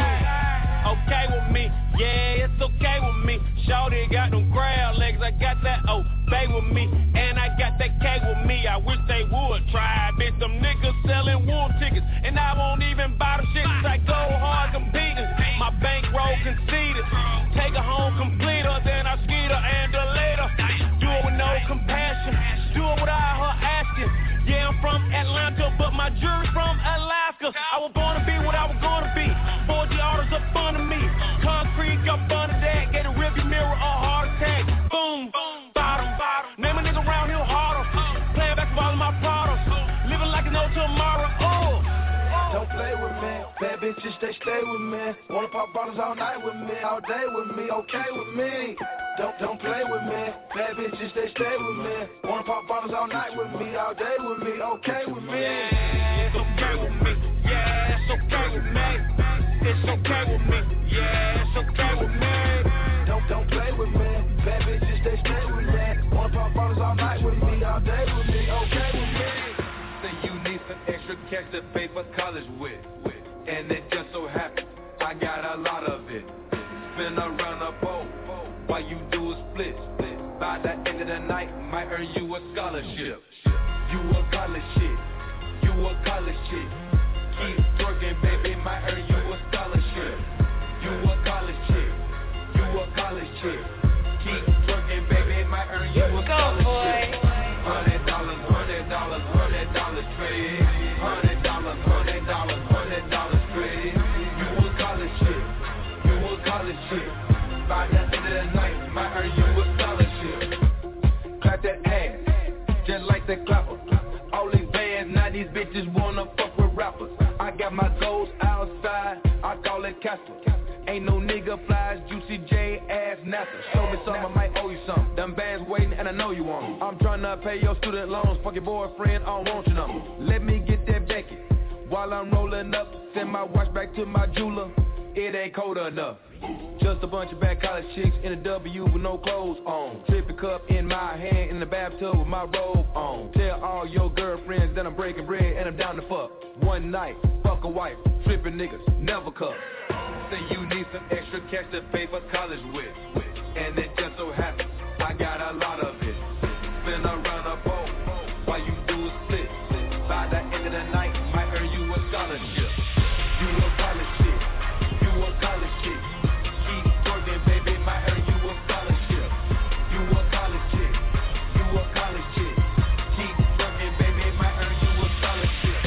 Okay with me, yeah, it's okay with me. Shawty got them crab legs, I got that obey with me. And I got that K with me, I wish they would try. Bitch, them niggas selling wool tickets, and I won't even buy the shit. I go hard competing, my bankroll conceded. Take her home, complete her, then I skeet her and delete her. Do it with no compassion, do it without her asking. Yeah, I'm from Atlanta, but my jury's from Alaska. I was born to be what I was gonna be. four G orders up under me. Concrete got bun that. Get a rearview mirror, a heart attack. Boom, boom, bottom, bottom. Name a nigga around here harder. Playing basketball in my products. Living like no tomorrow. Oh. Don't play with me, bad bitches, they stay with me. Wanna pop bottles all night with me, all day with me, okay with me. Don't, don't play with me, bad bitches, they stay with me. Wanna pop bottles all night with me, all day with me, okay with me. Yeah, it's okay with me, yeah, it's okay with me. It's okay with me, yeah, it's okay with me. Don't, don't play with me, bad bitches, they stay with me. Wanna pop bottles all night with me, all day with me, okay with me. Say you need some extra cash to pay for college with, and it just so happens I got a lot of it. Spin around a boat while you do a split. By the end of the night, might earn you a scholarship. You a college shit, you a college chick. Keep working, baby, might earn you a scholarship. You a college chick, you a college chick. Keep working, baby, might earn you a scholarship. Hundred dollars, hundred dollars, hundred dollars trade. Hundred dollars, hundred dollars, hundred dollars trade. You a college chick, you a college chick. By the end of the night, might earn you a scholarship. Clap that ass, just like the clapper. All these bands, now these bitches wanna fuck with rappers. I got my goals outside, I call it Casper. Ain't no nigga flies, Juicy J ass NASA. Show me something, I might owe you something. Them bands waiting and I know you want them. I'm trying to pay your student loans, fuck your boyfriend, I don't want your number. Let me get that Becky. While I'm rolling up, send my watch back to my jeweler. It ain't cold enough. Just a bunch of bad college chicks in a W with no clothes on. Trippy cup in my hand in the bathtub with my robe on. Tell all your girlfriends that I'm breaking bread and I'm down to fuck. One night, fuck a wife, tripping niggas, never cup. Say you need some extra cash to pay for college with, and it just so happens I got a lot of it. Spin around a boat while you do a split. By the end of the night, might earn you a scholarship. You a college chick, you a college chick. Keep working, baby, might earn you a scholarship. You a college chick, you a college chick. Keep working, baby, might earn you a scholarship.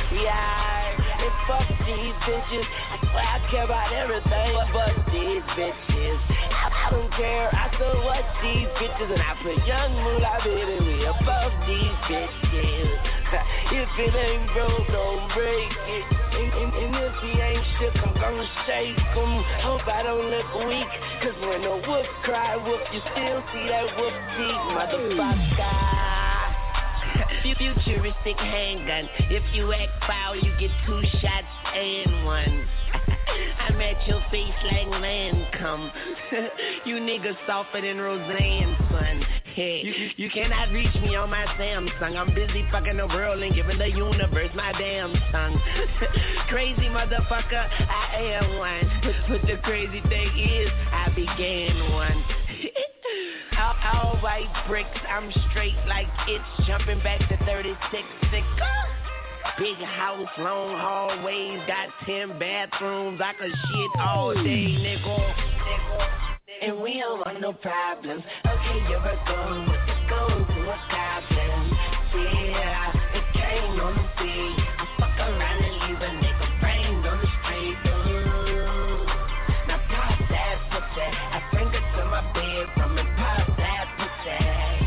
Yeah, it's fuck these bitches. I swear I care about everything but these bitches. I, I don't care, I still watch these bitches, and I put young moolah baby way above these bitches. If it ain't broke, don't break it. And, and, and if he ain't shook, I'm gonna shake him. Hope I don't look weak, cause when a wolf cry wolf, you still see that wolf teeth, motherfucker. Futuristic handgun. If you act foul, you get two shots and one. I'm at your face like Lancome. You niggas softer than Roseanne, son. Hey, you, you cannot reach me on my Samsung. I'm busy fucking the world and giving the universe my damn tongue. Crazy motherfucker, I am one. But, but the crazy thing is, I began one. All, all white bricks, I'm straight like it's jumping back to thirty-six. Sick. Big house, long hallways, got ten bathrooms. I could shit all day, nigga. And we don't want no problems. Okay, you're a go, let's go to a goblin. Yeah, it came on the sea. I fuck around and leave a nigga brains on the street. Ooh. Now pop that pussy. I bring it to my bedroom and pop that pussy.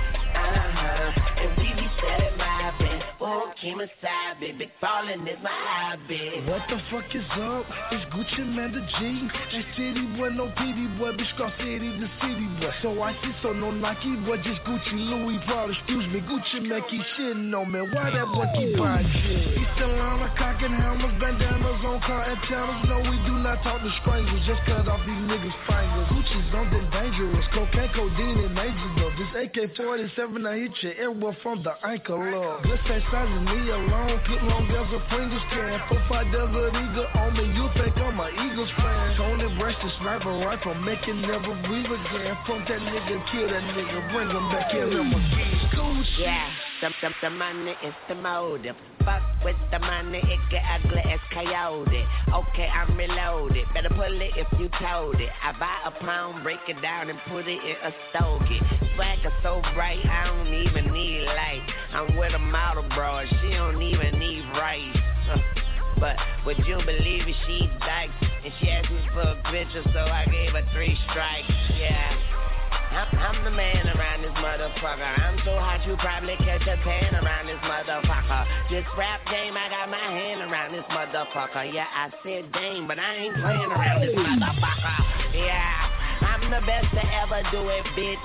Uh-huh, and we be setting my bed. Oh, Kim aside, baby, falling is my hobby. What the fuck is up? It's Gucci Man the G. That city boy, no P D boy, bitch cross city the city boy. So I see so no Nike boy, just Gucci Louis Prada. Excuse me, Gucci man keep shitting on me. Why that boy keep buying shit? He still on a cock and helmets, bandanas on car and channels. No, we do not talk to strangers, just cut off these niggas' fingers. Gucci's something dangerous, cocaine, codeine, and major though. This A K forty-seven, I hit you everywhere from the ankle up. This ain't sizing me alone, put long as a Pringles can. Four, five desert eagle on me, you think I'm a Eagles fan. Tony Breast, the sniper rifle, make it never breathe again. Fuck that nigga, kill that nigga, bring him back, kill him again. Yeah, the, the, the money is the motive. Fuck with the money, it get ugly as coyote. Okay, I'm reloaded, better pull it if you told it. I buy a pound, break it down and put it in a stogie. Swagger so bright, I don't even need light. I'm with a model bro, she don't even need rice. But would you believe it, she dykes. And she asked me for a picture, so I gave her three strikes, yeah. I'm, I'm the man around this motherfucker. I'm so hot you probably catch a tan around this motherfucker. This rap game, I got my hand around this motherfucker. Yeah, I said game, but I ain't playing around this motherfucker. Yeah, I'm the best to ever do it, bitch.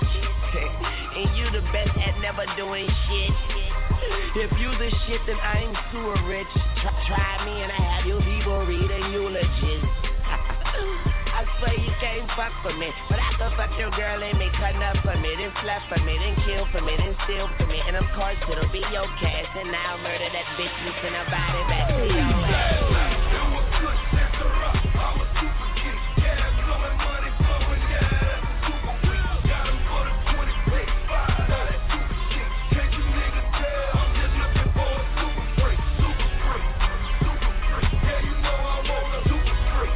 And you the best at never doing shit. If you the shit, then I ain't sewer rich. Try, try me and I have you people reading eulogies. I swear you can't fuck for me, but I can fuck your girl and make her nut for me, then slap for me, then kill for me, then steal for me, and of course it'll be your cash, and I'll murder that bitch and send her body back to your ass. It was good, that's a rock. I was super geek, cash flowing, money flowing, yeah, that's a super week. Got him for the twenty-six five. Now that super chick, can't you niggas tell? I'm just looking for a super freak, super freak, super freak. Yeah, you know I want a super freak.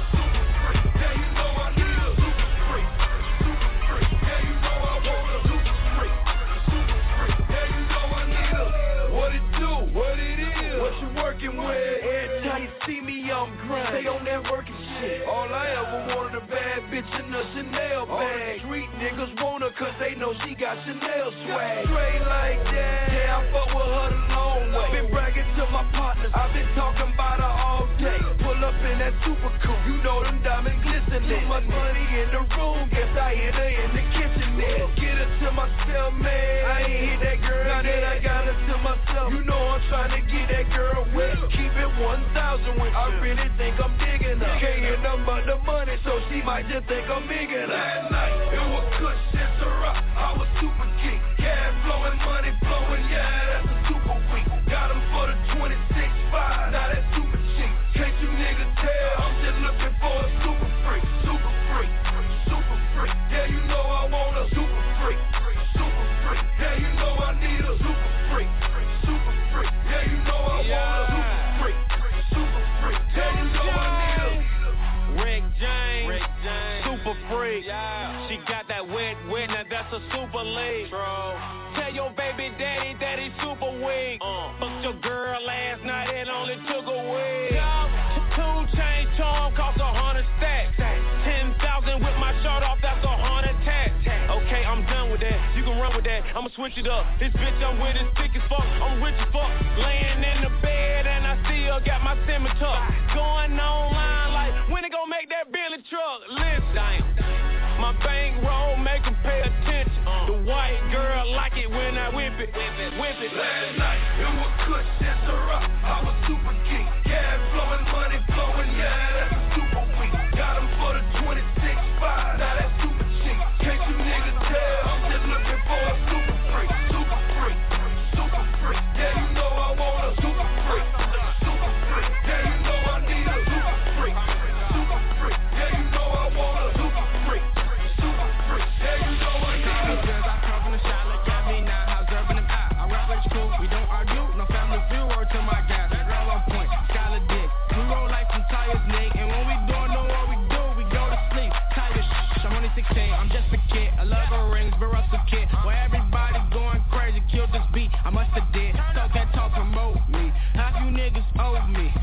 Yeah, you know I need a super freak, super freak. Yeah, you know I want a super freak, super freak. Yeah, you know I need a. What it do? What it is? What you working with? Every time you see me, I'm grinding. Stay on that working shit. All I ever wanted a bad bitch in a Chanel bag. Street niggas want her 'cause they know she got Chanel swag. Straight like that. Yeah, I fuck with her the long way. Been bragging to my partners. I've been talking about her all day. Pull up in that super coupe. You know them diamonds glistening. Too much money in the room. Guess I hit her in the kitchen there. Get her to myself, man. I ain't hit that girl. Now that I got her to myself. You know I'm trying to get that girl wet. Keep it one thousand with I really think I'm digging her. Can't hear nothing but the money, so she might just think I'm big enough. Last night, it was good shit to rock. I was super geek. Cash flowing, money flowing, yeah, that's a super week. Got him for the twenty-six five. Now that's super cheap. Can't you niggas tell? I'm just looking for a super freak, super freak, super freak. Yeah, you know I want a super freak, super freak. Yeah, you know I need a super freak, super freak. Yeah, you know I want a super freak, super freak. Yeah, you know I need a Rick James, Rick James, super freak. Yeah. She got that wet, wet, now that's a super league. Bro. Tell your baby daddy that he's super weak. Uh. Fucked your girl last night, it only took a week. Two chain charm cost a hundred stacks. Ten thousand with my shirt off, that's a hundred tax. Okay, I'm done with that. You can run with that. I'ma switch it up. This bitch I'm with is thick as fuck. I'm rich as fuck. Laying in the bed and I still got my scimitar. Going online like when it gon' make that Billy truck. Listen, my bankroll make 'em pay attention. The white girl like it when I whip it, whip it, whip it. Last night, it was good shit to rock. I was super geek. Cash flowing, money flowing, yeah, that's a super week. Got him for the twenty-six five. Now that's super cheap. Can't you niggas tell? I'm just looking for a super freak, super freak, super freak. Yeah, you know I want a super freak, super freak. Yeah, you know I need a super freak, super freak. Yeah, you know I want a super freak, super freak. Yeah, you know I need a. Girls, I come from the shot, look at me now, how's urban and out. I rap like school, we don't argue, no family view, or to my gas.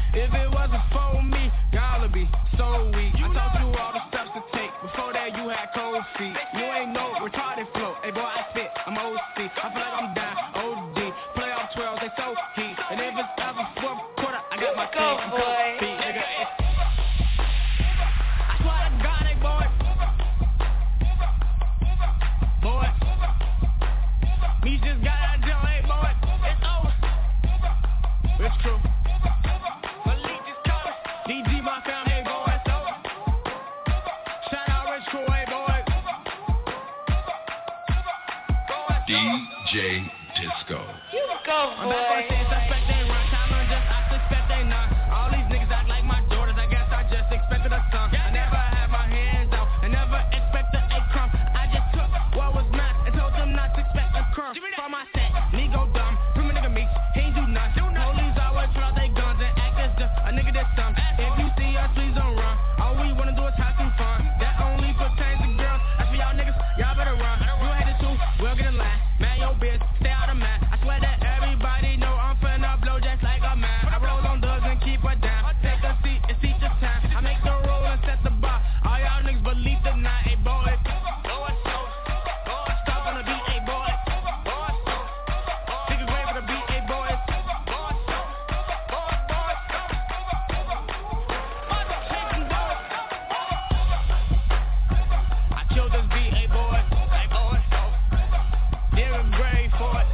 If it wasn't for me, y'all would be so weak. I taught you all the steps to take. Before that, you had cold feet. You ain't no retarded flow. Hey, boy, I spit. I'm O C. I feel like I'm down. O D. Playoff twelve, they so heat. And if it's ever fourth quarter, I got my team. I'm cold feet, nigga. I swear to God, hey, boy. Boy. Me just got out of jail, hey, boy. It's over. It's true. D G, my family, hey, boy. It's over. Shout out Rich Crew, hey, boy. D J Disco. You go, I'm boy. back on stage, suspect they run. Time just, I suspect they not. All these niggas act like my daughters. I guess I just expected a son. I never had my hands out. I never expected a crumb. I just took what was mine and told them not to expect a crumb. From my set, me go dumb. Prima nigga meeks, he ain't do nothing. Police always pull out they guns and act as just a nigga that's dumb. If you see us, please don't run. All we wanna do is have some fun. That only pertains to girls. As for y'all niggas, y'all better run. You hate it too, we'll get in line. Man, yo bitch, stay out of man. I swear that everybody know I'm finna blow just like a man. I roll on dubs and keep her down. Take a seat, it's each your time. I make the roll and set the bar. All y'all niggas believe the night, hey boy. Stop on the beat, hey boy. Take a grave for the beat, hey boy. I killed this beat, hey boy. Hey boy. They're in grave for it.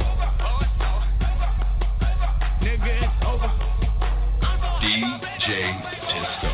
Nigga, it's over. D J Disco.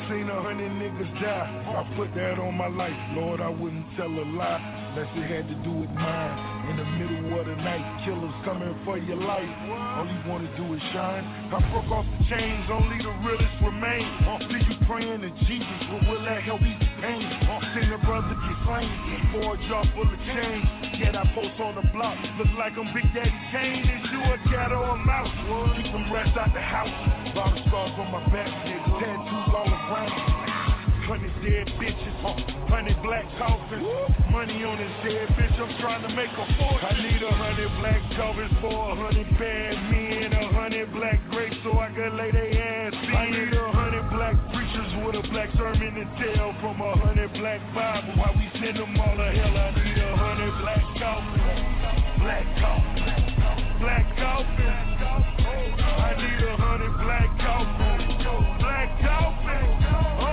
seen a hundred niggas die. I put that on my life, Lord, I wouldn't tell a lie. Unless it had to do with mine. In the middle of the night, killers coming for your life. All you wanna do is shine. I broke off the chains, only the realest remain. See you praying to Jesus, but will that help ease the pain? Seen a brother get slain, for a jar full of change. Yet I post on the block, look like I'm Big Daddy Kane. Is you a cat or a mouse? Keep some rest out the house. Lot of scars on my back, tattoos all around. Hundred dead bitches, hundred black coffins. Money on this dead bitch, I'm trying to make a fortune. I need a hundred black covers for a hundred bad men, a hundred black grapes so I can lay they ass in. I need a hundred black preachers with a black sermon to tell from a hundred black Bible. Why we send them all to hell? I need a hundred black coffins, black coffins, black coffins. I need a hundred black coffins, black coffins.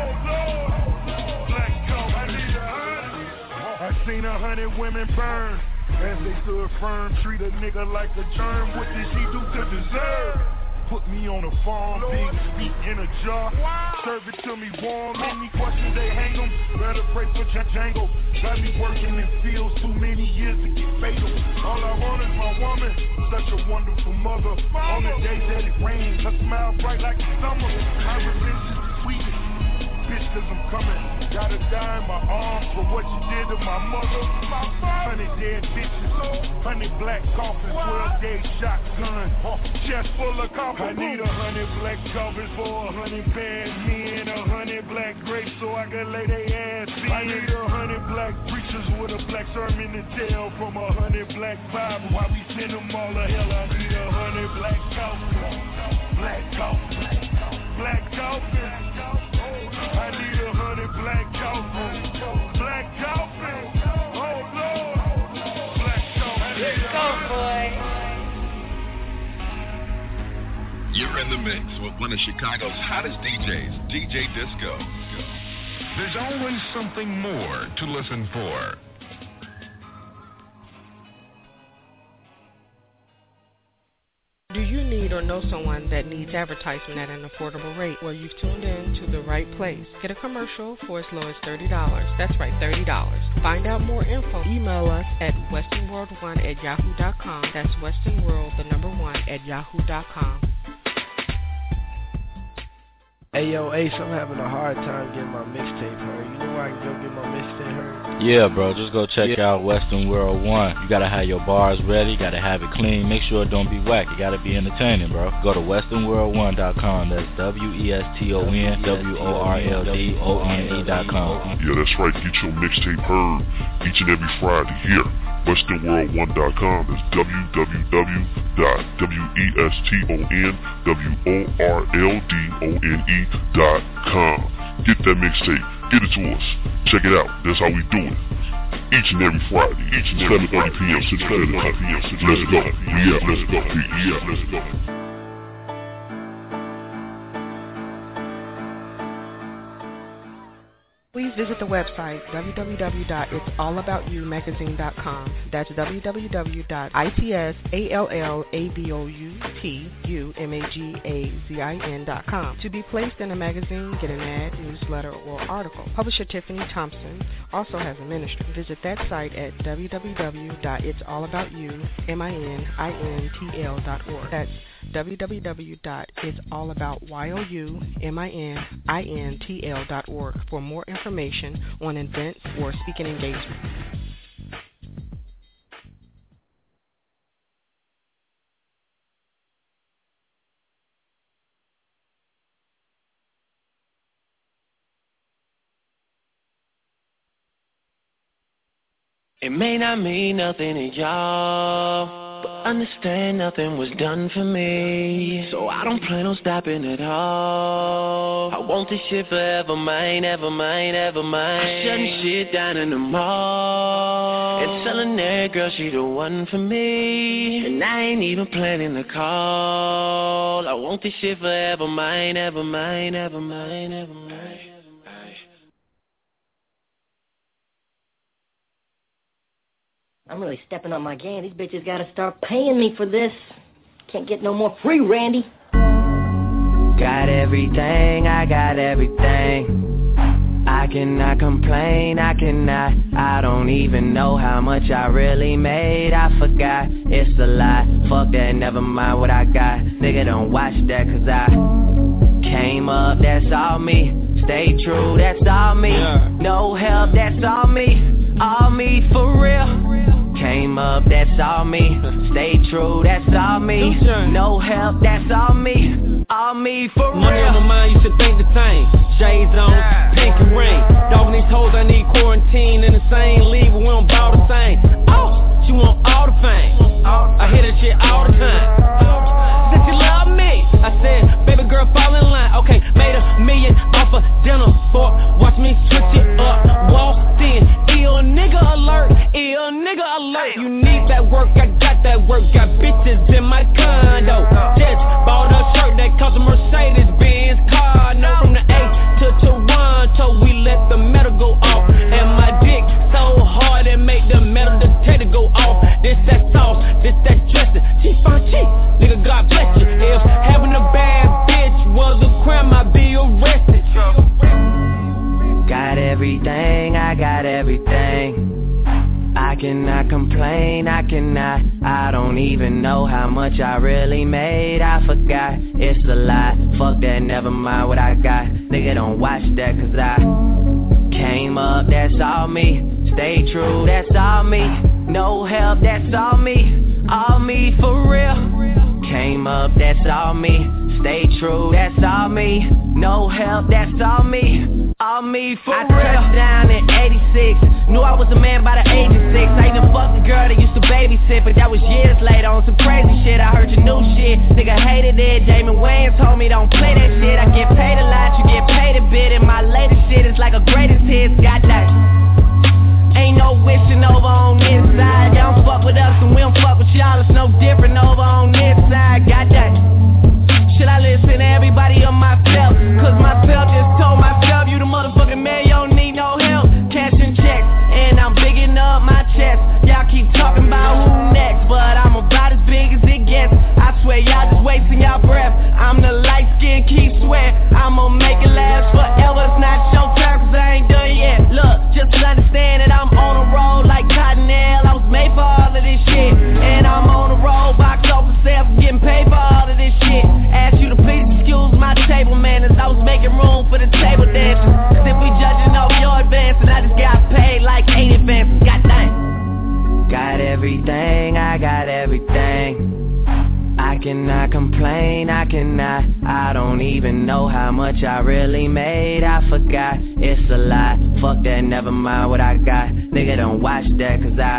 I seen a hundred women burn as they stood firm. Treat a nigga like a germ. What did she do to deserve? Put me on a farm, big feet in a jar. Serve it to me warm. Any questions they hang them. Better pray for Django. Got me working in fields too many years to get fatal. All I want is my woman, such a wonderful mother. On the days that it rains, her smile bright like the summer. My revenge is the sweetest. Bitch, cause I'm coming. Gotta die in my arms for what you did to my mother. Hundred dead bitches, hundred black coffins, twelve gauge shotgun, chest full of copper. I need a hundred black covers for a hundred bad men, a hundred black grapes so I can lay they ass in. I need a hundred black preachers with a black sermon to tell from a hundred black Bible. Why we send them all to hell? I need a hundred black coffins, black coffins, black coffins. I need a hundred black coffins, black coffins. Oh Lord, black coffins. Let's go, boy. You're in the mix with one of Chicago's hottest D Js, D J Disco. There's always something more to listen for. Do you need or know someone that needs advertisement at an affordable rate? Well, you've tuned in to the right place. Get a commercial for as low as thirty dollars. That's right, thirty dollars. Find out more info. Email us at westernworld one at yahoo dot com. That's westernworld, the number one, at yahoo dot com. Hey, yo, Ace, I'm having a hard time getting my mixtape heard. You know where I can go get my mixtape heard? Yeah, bro, just go check yeah. out Western World one. You gotta have your bars ready, gotta have it clean. Make sure it don't be whack. It gotta be entertaining, bro. Go to western world one dot com. That's W E S T O N W O R L D O N E dot com. Yeah, that's right. Get your mixtape heard each and every Friday here. western world one dot com. That's w w w dot w e s t o n w o r l d o n e dot com. Get that mixtape. Get it to us. Check it out. That's how we do it. Each and every Friday. Each and every seven thirty p.m. six thirty p.m. Let's go. Yeah, let's go. Yeah, let's go. Please visit the website w w w dot its all about you magazine dot com. That's w w w dot its all about dot com. To be placed in a magazine, get an ad, newsletter, or article. Publisher Tiffany Thompson also has a ministry. Visit that site at w w w dot its all about you dot org. That's w w w dot its all about you dot org for more information on events or speaking engagements. It may not mean nothing to y'all, but understand nothing was done for me. So I don't plan on stopping at all. I want this shit forever mine, ever mine, ever mine. Shutting shit down in the mall and telling that girl she the one for me. And I ain't even planning to call. I want this shit forever mine, ever mine, ever mine, ever mine. I'm really stepping on my game. These bitches gotta start paying me for this. Can't get no more free, Randy. Got everything, I got everything. I cannot complain, I cannot. I don't even know how much I really made. I forgot, it's a lie. Fuck that, never mind what I got. Nigga, don't watch that, cause I came up, that's all me. Stay true, that's all me. No help, that's all me. All me for real. Came up, that's all me. Stay true, that's all me. No help, that's all me. All me for real. Money on my mind, you should think the same. Shades on, pink and ring. Dogging these hoes, I need quarantine in the same league, but we don't bow the same. Oh, she want all the fame. I hear that shit all the time. Since you love me, I said, baby girl, fall in line. Okay, made a million off a dinner fork. Watch me switch it up. Walked in, ill nigga alert, ill nigga alert. You need that work, I got that work. Got bitches in my condo. Just bought a shirt that cost a Mercedes Benz car. No, from the A to Toronto, we let the metal go off. And my dick so hard it make the metal detector go off. This that sauce, this that dressing. She fine, she, nigga, God bless you. If having a bad bitch was a crime, I'd be arrested. Got everything, I got everything. I cannot complain, I cannot. I don't even know how much I really made. I forgot, it's a lie. Fuck that, never mind what I got. Nigga, don't watch that, cause I came up, that's all me. Stay true, that's all me. No help, that's all me. All me for real. Came up, that's all me. Stay true, that's all me. No help, that's all me. All me for I real. I touched down in eighty-six. Knew I was a man by the age of six. I even fucked a girl that used to babysit, but that was years later on some crazy shit. I heard your new shit, nigga hated it. Damon Wayans told me don't play that shit. I get paid a lot, you get paid a bit. And my latest shit is like a greatest hits. Got that. Ain't no wishing over on this side. Y'all don't fuck with us and we don't fuck with y'all. It's no different over on this side. Got that. Should I listen to everybody on myself? Cause myself just told myself you the motherfucking man, you don't need no help. Cashing checks, and I'm bigging up my chest. Y'all keep talking about who next, but I'm about as big as it gets. I swear y'all just wasting y'all breath. I'm the light skin, keep sweat. I'ma make it last forever. It's not your turn cause I ain't done yet. Look, just understand that I'm on a roll like Cottonelle. I was made for all of this shit, and I'm on a roll, box office sale, getting paid for all of this shit. Ask you to please excuse my table manners. I was making room for the table dancers. Simply judging off your advance, and I just got paid like eight advances. Got that. Got everything, I got everything. I cannot complain, I cannot. I don't even know how much I really made. I forgot, it's a lie. Fuck that, never mind what I got. Nigga, don't watch that, cause I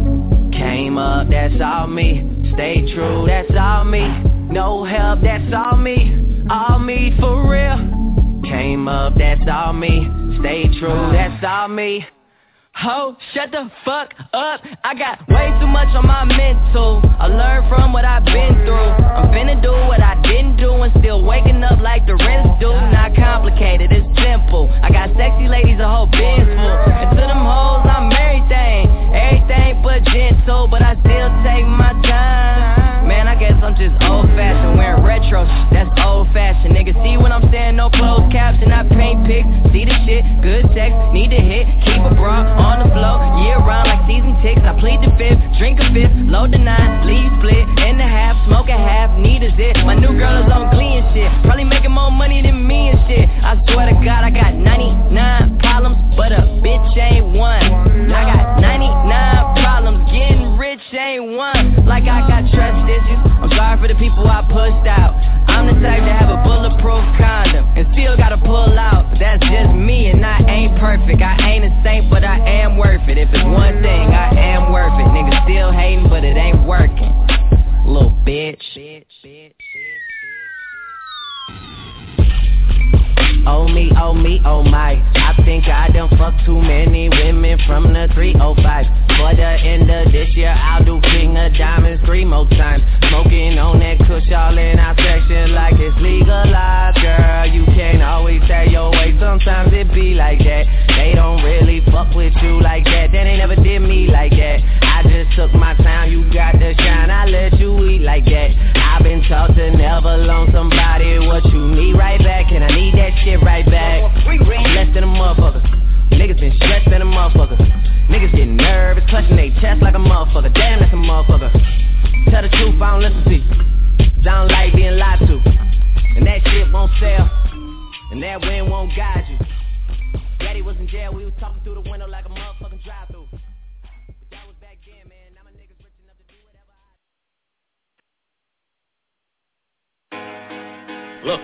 came up, that's all me. Stay true, that's all me. No help, that's all me. All me for real. Came up, that's all me. Stay true, that's all me. Ho, shut the fuck up. I got way too much on my mental. I learned from what I've been through. I'm finna do what I didn't do and still waking up like the rest do. Not complicated, it's simple. I got sexy ladies, a whole bin full. And to them hoes, I'm everything. Everything but gentle, but I still take my time. Man, I guess I'm just old-fashioned. Wearing retro, that's old-fashioned. Nigga, see what I'm saying? No closed caption, I paint pics. See the shit, good sex, need to hit. Keep a bra on the floor, year round like season ticks. I plead the fifth, drink a fifth, load the nine, leave split, in the half, smoke a half, need is it. My new girl is on Glee and shit, probably making more money than me and shit. I swear to God, I got ninety-nine problems, but a bitch ain't one. I got ninety-nine problems, getting rich ain't one. Like I got trust issues, I'm sorry for the people I pushed out. I'm the type to have a bulletproof condom and still gotta pull out. That's just me and I ain't perfect. I ain't a saint, but I am worth it. If it's one thing, I am worth it. Niggas still hating, but it ain't working. Little bitch. Oh me, oh me, oh my. I think I done fucked too many women from the three oh five. For the end of this year, I'll do King of Diamonds three more times. Smoking on that kush all in our section like it's legalized. Girl, you can't always stay your way. Sometimes it be like that. They don't really fuck with you like that. They never did me like that. I just took my time, you got to shine. I let you eat like that. I've been cause to never loan somebody what you need right back. And I need that shit right back. I'm less than a motherfucker. Niggas been stressed than a motherfucker. Niggas get nervous, clutching they chest like a motherfucker. Damn, that's a motherfucker. Tell the truth, I don't listen to you. Sound like being lied to. And that shit won't sell. And that wind won't guide you. Daddy was in jail, we was talking through the window like a motherfucking drive-through. But that was back then, man. Now my niggas rich enough to do whatever I... Look,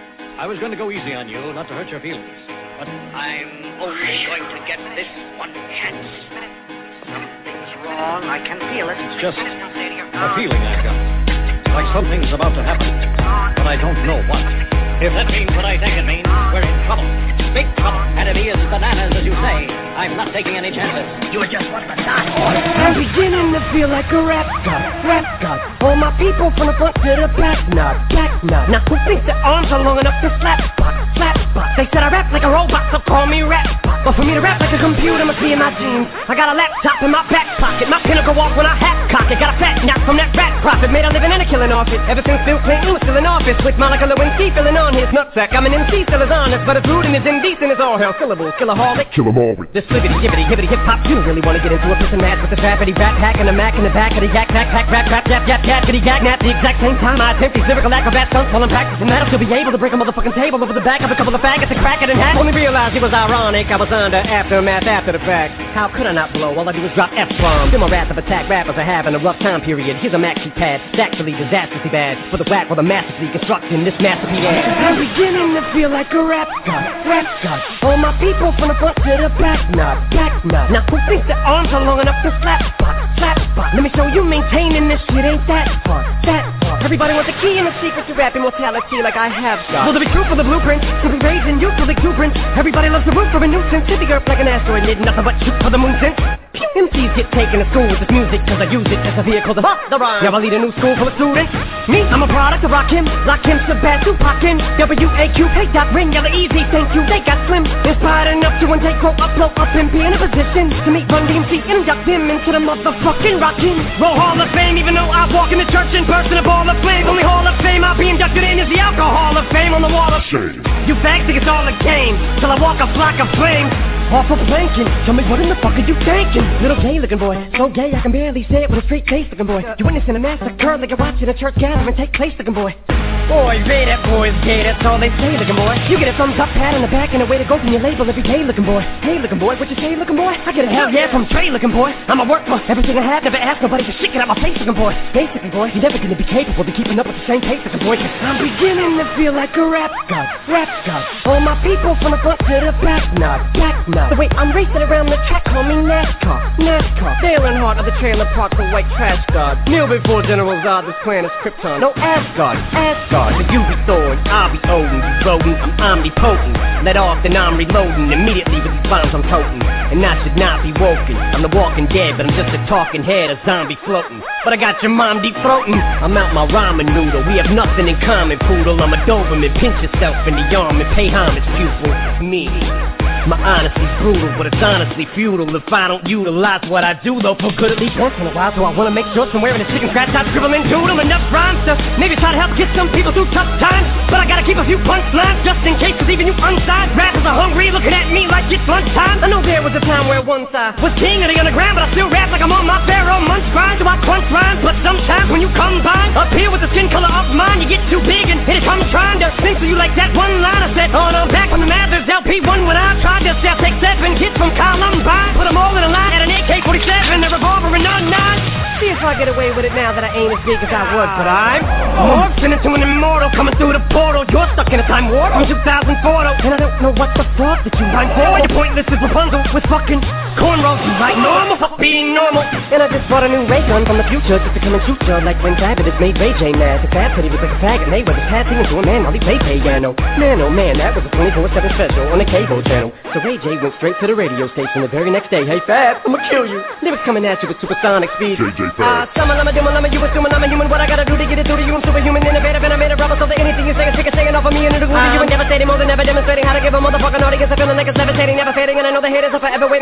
I was going to go easy on you, not to hurt your feelings. But I'm only going to get this one chance. Something's wrong, I can feel it. It's just a feeling I've got. Like something's about to happen, but I don't know what. If that means what I think it means, we're in trouble. Big trouble. And if he is bananas, as you say, I'm not taking any chances. You were just one of the stars. I'm beginning to feel like a rap god, rap god. All my people from the front to the back, nod, back nod. Now who thinks their arms are long enough to slap box, slap box? They said I rap like a robot, so call me rap box. But for me to rap like a computer must be in my jeans. I got a laptop in my back pocket, my pinnacle walk when I hat cock it. Got a fat knock from that rat profit, made a living and a killing off it. Ever since Bill Clinton was still in office, with Monica Lewinsky filling on his nutsack. I'm an M C, still as honest, but as rude and as indecent as all hell. Syllables, killaholic, kill 'em all with this flippity, gibbity, hibbity, hip hop. You really wanna get into a piss and match with the trappity rap hack and the mac in the back of the yak, back, pack, rap, rap, yap, yap, yap, bitty, yak, nap. The exact same time I attempt these lyrical acrobat stunts while I'm practicing that, I'll still be able to break a motherfucking table over the back of a couple of faggots and crack it in half. Only realized it was ironic, I was under aftermath after the fact. How could I not blow? All I do is drop F-bombs. Feel my wrath of attack rappers are having a rough time period. Here's a maxi pad, it's actually disastrously bad. For the whack while the masterfully constructing this masterpiece. I'm beginning to feel like a rap god, rap god. All my people from the front to the back, nod, back nod. Now who thinks their arms are long enough to slap box, slap box? Let me show you maintaining this shit ain't that hard, that hard. Everybody wants the key and the secret to rap immortality like I have got. Will there be truth for the blueprint? To be raised in youthful exuberance. Everybody loves the roof for a nuisance. Hit the earth like an asteroid, need nothing but shoot for the moon since. M Cs get taken to school with this music cause I use it as a vehicle to fuck the rhyme. Yeah, I lead a new school full of students. Me, I'm a product of Rakim, Rakim, Sabbat, Tupac, in W A Q, hey, dot, ring, yellow, easy, thank you, they got slim. Inspired enough to one take, quote, upload, up and be in a position to meet Run D M C, induct him into the motherfucking Rockin' Roll Hall of Fame. Even though I walk in the church and burst in a ball of flame, only Hall of Fame I'll be inducted in is the Alcohol of Fame on the wall of shame. You fags think it's all a game, till I walk a flock of flames. Off of planking, tell me what in the fuck are you thinking? Little gay looking boy, so gay I can barely say it with a straight face looking boy. You witnessing a massacre like you're watching a church gathering take place looking boy. Boy, Ray, that boy's gay, that's all they say looking boy. You get a thumbs up, pat on the back, and a way to go from your label every day looking boy. Hey looking boy, what you say looking boy? I get a hell yeah from Trey looking boy. I'm a work for everything I have, never ask nobody for shit, get out my face looking boy. Face looking boy, you're never gonna be capable of keeping up with the same pace looking boy. I'm beginning to feel like a rap god, rap god. All my people from the front to the back, nod, back nod. The way I'm racing around the track, call me NASCAR, NASCAR. Dale Earnhardt of the trailer park, the white trash god. Kneel before General Zod, this planet's Krypton. No Asgard, Asgard, the you be Thor, I'll be Odin, you rodent, I'm omnipotent. Let off, then I'm reloading immediately with these bombs I'm toting. And I should not be woken, I'm the walking dead, but I'm just a talking head, a zombie floating. But I got your mom deep throating, I'm out my ramen noodle. We have nothing in common, poodle. I'm a Doberman, pinch yourself in the arm and pay homage, pupil. Me. My honesty's brutal, but it's honestly futile if I don't utilize what I do, though for good at least once in a while. So I wanna make sure somewhere in the chicken scratch I scribble and doodle enough rhymes to maybe try to help get some people through tough times. But I gotta keep a few punchlines just in case, cause even you unsigned rappers are hungry looking at me like it's lunchtime. I know there was a time where one side was king of the underground, but I still rap like I'm on my Pharaoh munch grind. Do I crunch rhymes? But sometimes when you combine up here with the skin color of mine, you get too big and it comes trying to censor you like that one line I said. Oh no, back on the Mathers L P one when I tried to sell, take seven kids from Columbine, put them all in a line at an A K forty-seven, a revolver and a nine. See if I get away with it now that I ain't as big as I was, but I'm morphing into an immortal coming through the portal. You're stuck in a time warp from two thousand four, though, and I don't know what the fuck that you rhyme for. You're pointless as Rapunzel with fucking cornrows. You like normal, fuck being normal. And I just bought a new ray gun from the future just to come and shoot you like when Travis made Ray J mad. The fat said he was like a faggot, and they were just passing into a man while he played piano. Man, oh man, that was a twenty-four seven special on the cable channel. So Ray J went straight to the radio station the very next day. Hey Fab, I'ma kill you. Lyrics coming at you with supersonic speed. J J Fab. Uh, I'm a doom, I'm a you assuming I'm a human. What I gotta do to get it through to you? I'm superhuman, innovative, and I made a rubber so that anything you say is chicken saying off of me and it'll glue to you and devastating more than ever demonstrating how to give a motherfucking audience a feeling like it's levitating, never fading. And I know the haters are forever waiting for the day to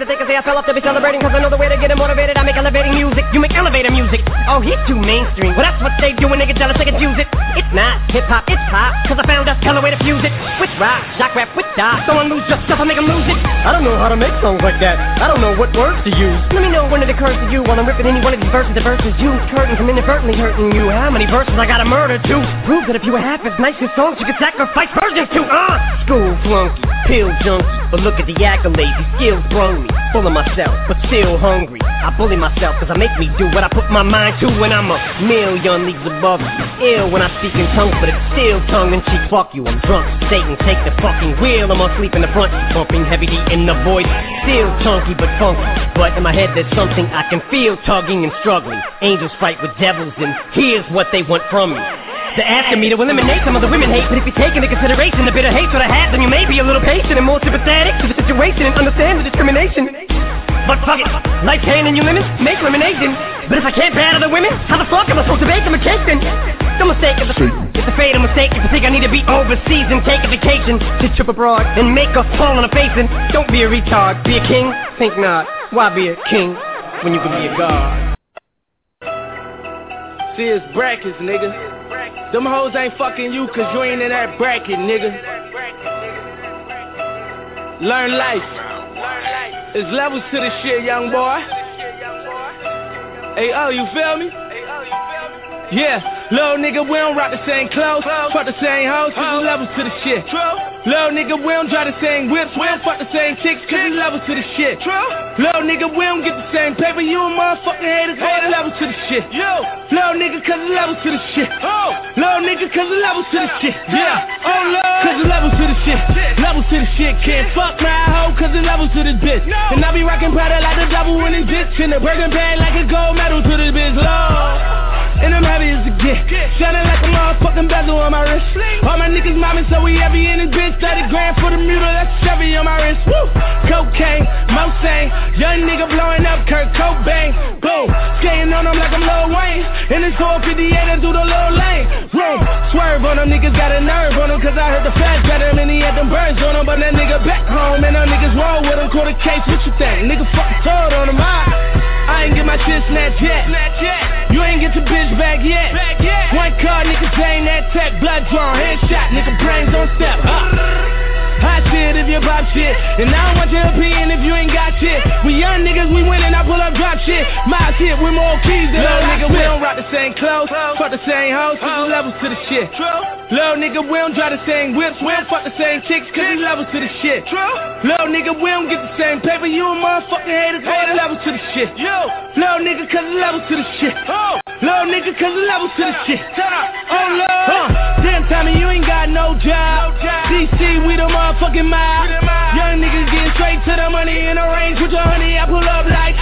Cause they can say I fell off to be celebrating. Cause I know the way to get them motivated. I make elevating music. You make elevator music. Oh, he's too mainstream. Well, that's what they do when they get jealous. They can use it. It's not hip-hop, it's pop. Cause I found a hella way to fuse it. With rock, shock rap, with dot. Someone lose your stuff, I make them lose it. I don't know how to make songs like that. I don't know what words to use. Let me know when it occurs to you while I'm ripping any one of these verses. The verses you curtains, I'm inadvertently hurting you. How many verses I gotta murder to prove that if you were half as nice as songs, you could sacrifice versions to? Uh, school flunky, pill junkie. But look at the accolades, these skills brung me. Full of myself, but still hungry. I bully myself cause I make me do what I put my mind to. When I'm a million leagues above you. Ill when I speak in tongues, but it's still tongue in cheek. Fuck you, I'm drunk. Satan, take the fucking wheel. I'm asleep in the front, bumping heavy D in the voice. Still chunky but funky. But in my head there's something I can feel tugging and struggling. Angels fight with devils and here's what they want from me. They're asking me to eliminate some of the women hate. But if you take into consideration the bitter hatred I have, then you may be a little patient and more sympathetic to the situation and understand the discrimination. But fuck it, life's handing you lemons, make lemonade then. But if I can't battle the women, how the fuck am I supposed to bake them a cake then? The mistake of the it's a fatal mistake if you think I need to be overseas and take a vacation to trip abroad and make us fall on a face. And don't be a retard, be a king, think not. Why be a king when you can be a god? See, it's brackets, nigga. Them hoes ain't fucking you cause you ain't in that bracket, nigga. Learn life. There's levels to this shit, young boy. Hey, oh, you feel me? Yeah, little nigga, we don't rock the same clothes, fuck the same hoes, cause there's levels to the shit. Little nigga, we don't drive the same whips, we don't fuck the same chicks, cause there's levels to the shit. Little nigga, we don't get the same paper, you a motherfucking hater, cause there's levels to the shit. Little nigga, cause there's levels to the shit. Little nigga, cause there's levels to the shit. Yeah, oh Lord, cause there's levels to the shit. Levels to the shit, can't fuck my hoe, cause there's levels to this bitch. And I be rocking Prada like the double winning bitch, in the burger bag like a gold medal to this bitch, Lord. And I'm heavy as a gift, shining like a motherfucking bezel on my wrist. All my niggas mobbing, so we heavy in this bitch. thirty grand for the mule, that's Chevy on my wrist. Woo! Cocaine, Mosang, young nigga blowing up Kurt Cobain. Boom, skating on them like I'm Lil Wayne. In this four fifty-eight, I do the little lane. Room, swerve on them, niggas got a nerve on them, cause I heard the feds got him and he had them birds on him. But that nigga back home, and them niggas roll with him, caught a case, what you think? Nigga fucking told on him, I, I ain't get my shit snatched yet. You ain't get your bitch back yet. Back yet. One car, nigga, ain't that tech, blood drawn, headshot, nigga, brains on step. Huh? Hot shit if you pop shit, and I don't want your opinion if you ain't got shit. We young niggas, we winning, I pull up drop shit. My shit with more keys than little nigga, we don't rock the same clothes, fuck the same hoes, cause there's levels to the shit. Little nigga, we don't drive the same whips, we don't fuck the same chicks, cause there's levels to the shit. Little nigga, we don't get the same paper, you a motherfucking hater, cause there's levels to the shit. Little nigga, cause there's levels to the shit. Little nigga, cause there's levels to the shit. Oh Lord, huh. Damn Tommy, you ain't got no job. D C, we the motherfucking mob. Young niggas getting straight to the money in the range with your honey. I pull up like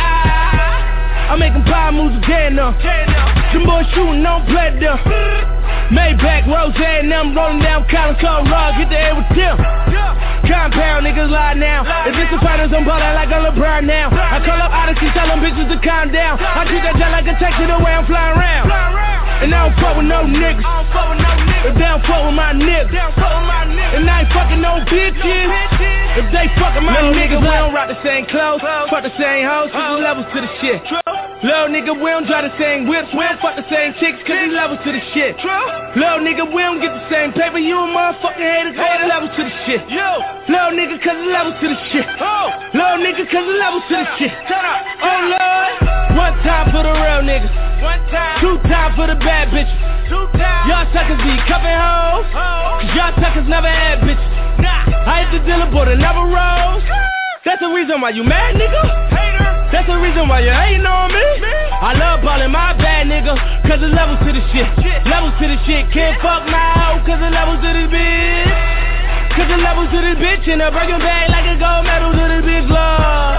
ah. I'm making power moves again now. Them boys shooting, don't play them. Maybach, Rose, and them rolling down Collins Cove Rock, hit the air with them. Compound niggas lie now. If it's the finals, I'm ballin' like a LeBron now. I call up Odyssey, tell them bitches to calm down. I treat that jet like a taxi the way I'm flying around. And I don't fuck with no niggas. If they don't fuck with my niggas. And I ain't fucking no bitches. If they fucking my niggas, we don't rock the same clothes, fuck the same hoes, cause there's levels to the shit. Little nigga, we don't drive the same whips, we don't fuck the same chicks, cause there's levels to the shit. Little nigga, we don't get the same paper, you a motherfucking hater, cause there's levels to the shit. Little nigga, cause there's levels to the shit. Little nigga, cause there's levels to the shit. Oh Lord, one time for the real niggas, two time for the bad bitches. Y'all suckers be cuffing hoes, cause y'all suckers never had bitches. I hit the dealer, but it never rose. That's the reason why you mad, nigga. Hater. That's the reason why you hating on me. I love ballin' my bad nigga, cause there's levels to the shit. Levels to the shit, can't fuck my hoe, cause there's levels to this bitch. Cause there's levels to this bitch, and a breaking bag like a gold medal to this bitch, Lord.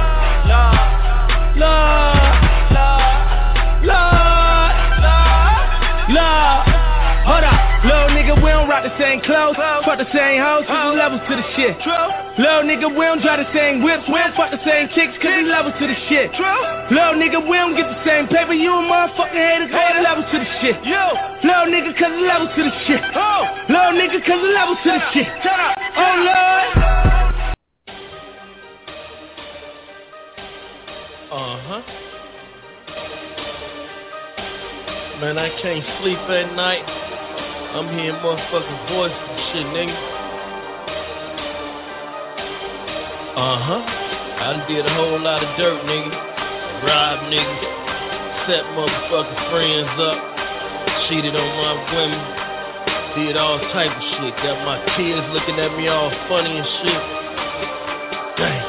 Lord, Lord, Lord, Lord, Lord. Hold up, little nigga, we don't rock the same clothes, fuck the same hoes, cause there's levels to the shit. Little nigga, we don't drive the same whips, we don't fuck the same chicks, cause there's levels to the shit. Little nigga, we don't get the same paper, you a motherfucking hater, cause there's levels to the shit. Little nigga, cause there's levels to the shit. Little nigga, cause there's levels to the shit. Oh Lord. Uh-huh. Man, I can't sleep at night. I'm hearing motherfucking voices and shit, nigga. Uh-huh. I done did a whole lot of dirt, nigga. Robbed niggas. Set motherfucking friends up. Cheated on my women. Did all type of shit. Got my kids looking at me all funny and shit. Dang.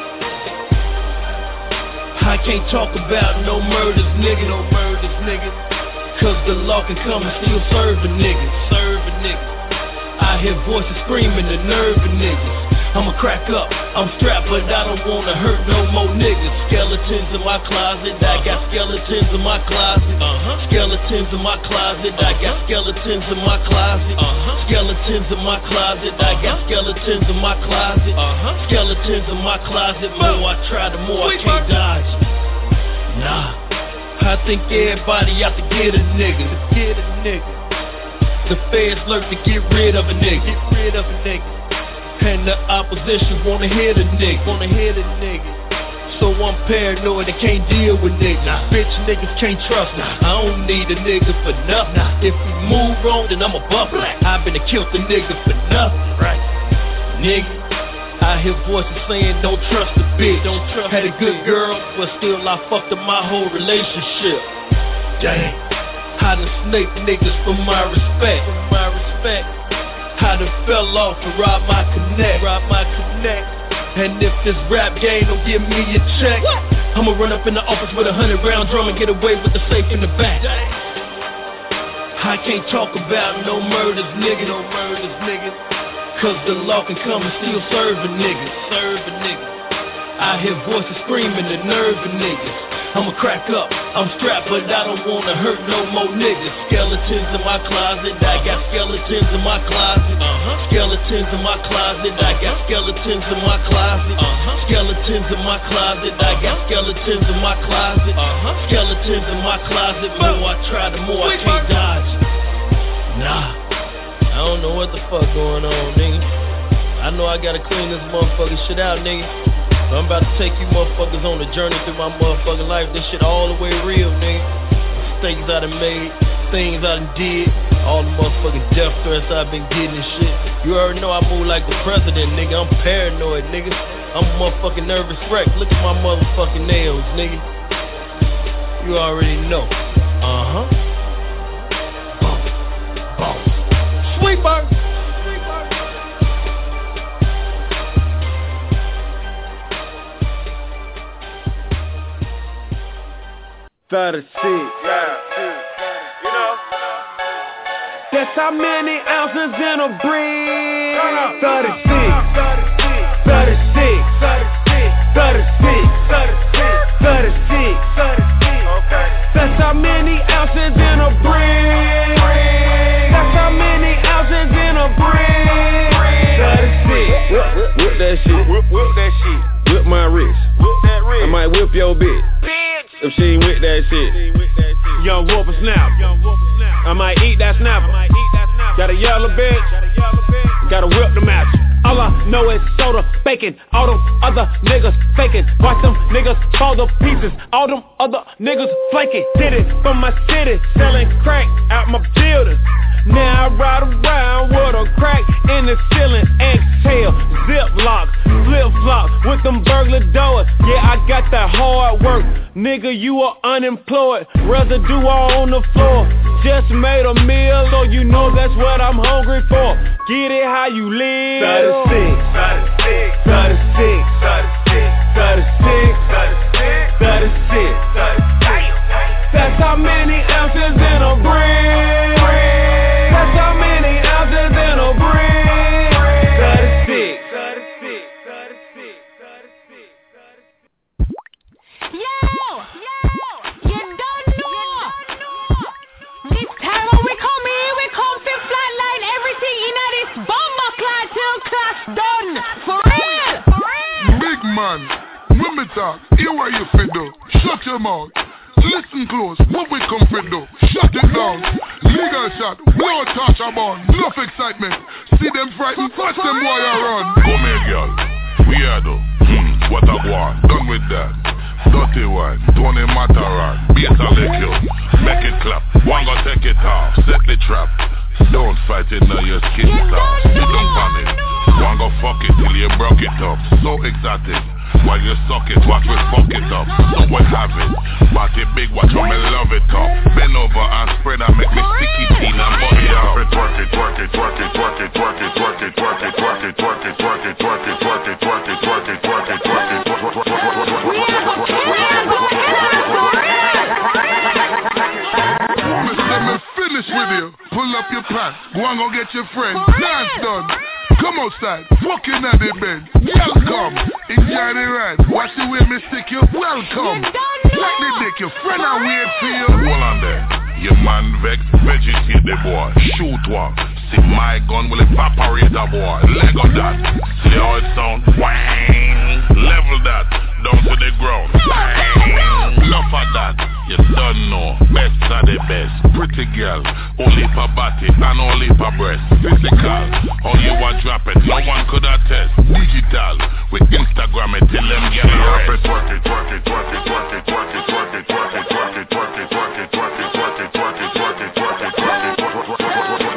I can't talk about no murders, nigga. No murders, nigga. Cause the law can come and still serve a nigga. Serve a nigga. I hear voices screaming, the nerve of niggas. I'ma crack up, I'm strapped, but I don't wanna hurt no more niggas. Skeletons in my closet, I got skeletons in my closet. Uh-huh. Skeletons in my closet, I got skeletons in my closet. Uh-huh. Skeletons in my closet, I got skeletons in my closet. Uh-huh. Skeletons in my closet, more I try, the more I can't dodge. Nah, I think everybody out to get a nigga, to get a nigga. The feds lurk to get rid of a nigga, get rid of a nigga. And the opposition wanna hit a nigga, wanna hit a nigga. So I'm paranoid and can't deal with niggas. Nah. Bitch niggas can't trust me. Nah. I don't need a nigga for nothing. Nah. If we move wrong, then I'm a buffer. I've been to kill the nigga for nothing. Right, nigga. I hear voices saying don't trust the bitch. Don't trust. Had a good girl, but still I fucked up my whole relationship. Damn. I done snaked niggas for my respect. For my respect. I done fell off and robbed my connect, robbed my connect. And if this rap game don't give me a check, what? I'ma run up in the office with a hundred round drum and get away with the safe in the back. I can't talk about no murders, nigga, no murders, nigga. Cause the law can come and still serve a nigga, serve a nigga. I hear voices screaming, the nerve of niggas. I'ma crack up, I'm strapped, but I don't wanna hurt no more niggas. Skeletons in my closet, I got skeletons in my closet. Uh-huh. Skeletons in my closet, I got skeletons in my closet. Uh-huh. Skeletons in my closet, I got skeletons in my closet. Uh-huh. Skeletons in my closet, the more I try, the more I can't dodge. Nah, I don't know what the fuck going on, nigga. I know I gotta clean this motherfucking shit out, nigga. I'm about to take you motherfuckers on a journey through my motherfucking life. This shit all the way real, nigga. Mistakes I done made, things I done did, all the motherfucking death threats I've been getting and shit. You already know I move like the president, nigga. I'm paranoid, nigga. I'm a motherfucking nervous wreck. Look at my motherfucking nails, nigga. You already know. Uh-huh. Boom. Boom. Sweeper. thirty-six. Yeah. You know. That's how many ounces in a brick. thirty-six. thirty-six. thirty-six. thirty-six. Okay. That's how many ounces in a brick. That's how many ounces in a brick. thirty-six. Whip, whip, whip that shit. Whip, whip that shit. Whip my wrist. Whip that wrist. I might whip your bitch. If she ain't with that shit. Young whippersnapper. I might eat that snapper. Got a yellow bitch. Gotta whip them at you. All I know is soda, bacon. All them other niggas faking. Watch them niggas fall to pieces. All them other niggas flaking. Did it from my city, selling crack out my building. Now I ride around with a crack in the ceiling. Exhale, zip locks, flip flops with them burglar doors. Yeah, I got that hard work. Nigga, you are unemployed. Residue all on the floor. Just made a meal, so you know that's what I'm hungry for. Get it how you live. thirty-six. thirty-six. thirty-six. thirty-six. thirty-six. thirty-six. That's how many ounces in a brick. That's how many ounces in a brick. thirty-six. thirty-six. thirty-six. thirty-six. Yo! Yo! You don't know! This time when we come here, we come to flatline everything in this bomber class till class done. For real! For real! Big man, when me talk, hear what you fit do. Shut your mouth. Listen close, what we come fit do. Shut it down. Legal shot, blow touch about. Enough excitement. See them frightened, watch them boy run. Come here, girl. We are though. Hmm, what I want. Done with that. Dutch Dirty one, don't it matter right. Beat a lick you, make it clap. One go take it off, set the trap. Don't fight it now, your skin soft. You don't panic. One go fuck it till you broke it up. So exotic. While you suck it, watch me fuck it up. So we have it. Party big, watch me love it up. Bend over and spread and make me sticky teen and body up. Twerk it, twerk it, twerk it, twerk it, twerk it, twerk it, twerk it, twerk it, twerk it, twerk it, twerk it, twerk it, twerk it, twerk it, twerk it, twerk it, twerk it. Finish with you. Pull up your pants. Go and go get your friend. Dance done. Come outside. Fucking at the bed. Girl come. Enjoy the ride. Watch the way me stick you. Welcome. Like the dick. Your friend I wait for you. Hold on there. Your man vex. Vegetate the boy. Shoot one. See my gun will evaporate a boy. Leg on that. See how it sound? Wang. Level that. Down to the ground. Bang. Enough of that. You don't know. Best are the best. Pretty girl. Only for body and only for breast. Physical. How you a drop it. No one could attest. Digital. With Instagram it till them get arrested. Twerk it, twerk it, twerk it, twerk it, twerk it, twerk it, twerk it, twerk it, twerk it, twerk it, twerk it, twerk it, twerk it, twerk it, twerk it, twerk it, twerk it.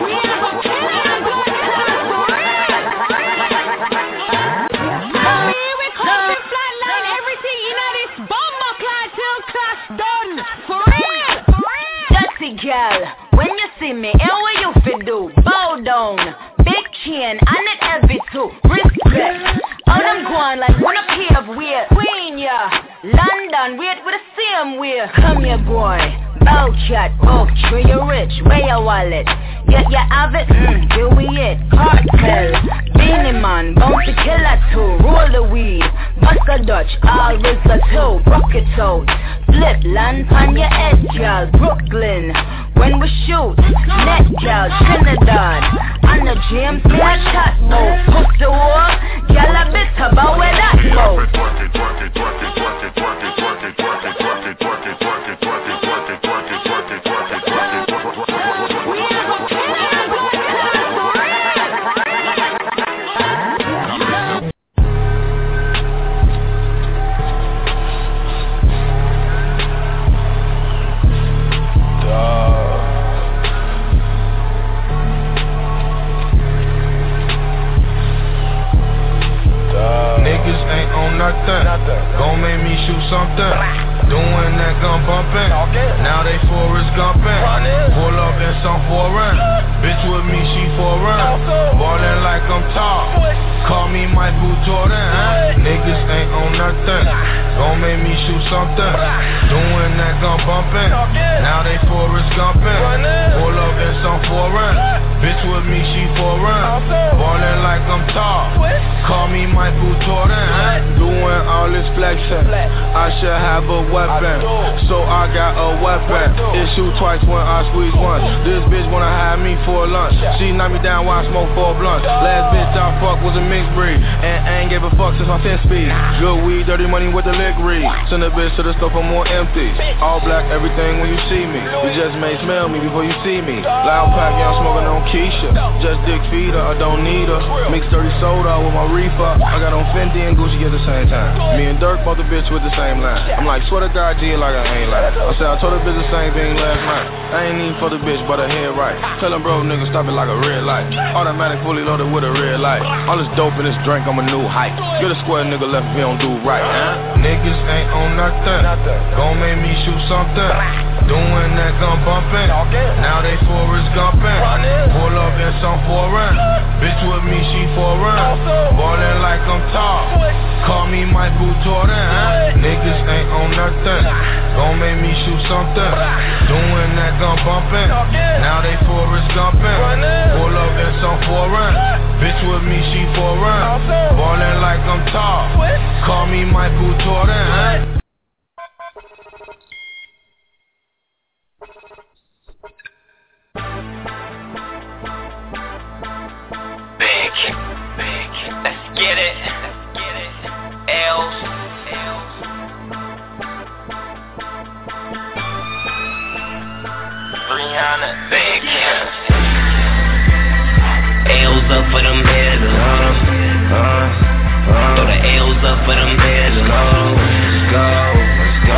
Girl, when you see me, and what you fi do? Bow down, big chin, and it heavy too. Respect. All them going like one a pair of weird. Queen, yeah. London, weird with the same way. Come here, boy. Bow chat, oh, sure you rich. Where your wallet? Yeah, you have it. Mm, here we it. Cartel, Beanie Man, Bounty Killer too. Roll the weed, bust a Dutch, all with the two. Rock it out. Flip, land on your head, girl. Brooklyn, when we shoot, net girl, Trinidad. On the James, me a chat mode. Push the wall, girl a bit about where that goes. Twerk it, twerk it, twerk it, twerk it, twerk it, twerk it, twerk it, twerk it, twerk it, twerk it, twerk it, twerk it, twerk it, twerk it, twerk it, twerk it, twerk it. Nothing. Gon' make me shoot something. Doing that gun bumping. Now they forest gumping. Pull up in some foreign. Bitch with me, she foreign. Ballin' like I'm top. Call me Michael Jordan. Huh? Niggas ain't on nothing. Gon' make me shoot something. Doing that gun bumping. Now they forest gumping. Pull up in some foreign. Bitch with me, she foreign. Ballin' like I'm top. Call me Michael Jordan. Huh? Doing all this flexing. I should have a weapon, so I got a weapon. It shoot twice when I squeeze once. This bitch wanna have me for lunch. She knock me down while I smoke four blunts. Last bitch I fuck was a mixed breed, and I ain't gave a fuck since my ten speed. Good weed, dirty money with the lick read. Send a bitch to the store for more empties. All black, everything when you see me. You just may smell me before you see me. Loud pack, yeah, I'm smoking on Keisha. Just dick feeder, I don't need her. Mix dirty soda with my reefer. I got on Fendi and Gucci at the same time. Me and Dirk bought the bitch with the same line. I'm like, swear to God, G, like I ain't lying. I said I told the bitch the same thing last night. I ain't even for the bitch, but her head right. Tell them bro, nigga, stop it like a red light. Automatic, fully loaded with a red light. All this dope in this drink, I'm a new hype. Get a square nigga left if he don't do right. Huh? Niggas ain't on nothing. Gon' make me shoot something. Doing that gun bumping. Now they forest gumping. Pull up in some foreign. Bitch with me, she foreign. Ballin' like I'm top. Call me Michael Jordan. Huh? Niggas ain't on nothing. Gon' make me shoot something. Doing that gun bumping. Now they forest gumping. Pull up in some foreign. Bitch with me, she foreign. Ballin' like I'm top. Call me Michael Jordan. Huh? Big, big, let's get it. Let's get it. L's, L's. Rihanna, big, L's up for them heads, uh, uh, uh. Throw the L's up for them heads, uh. Let's go, let's go.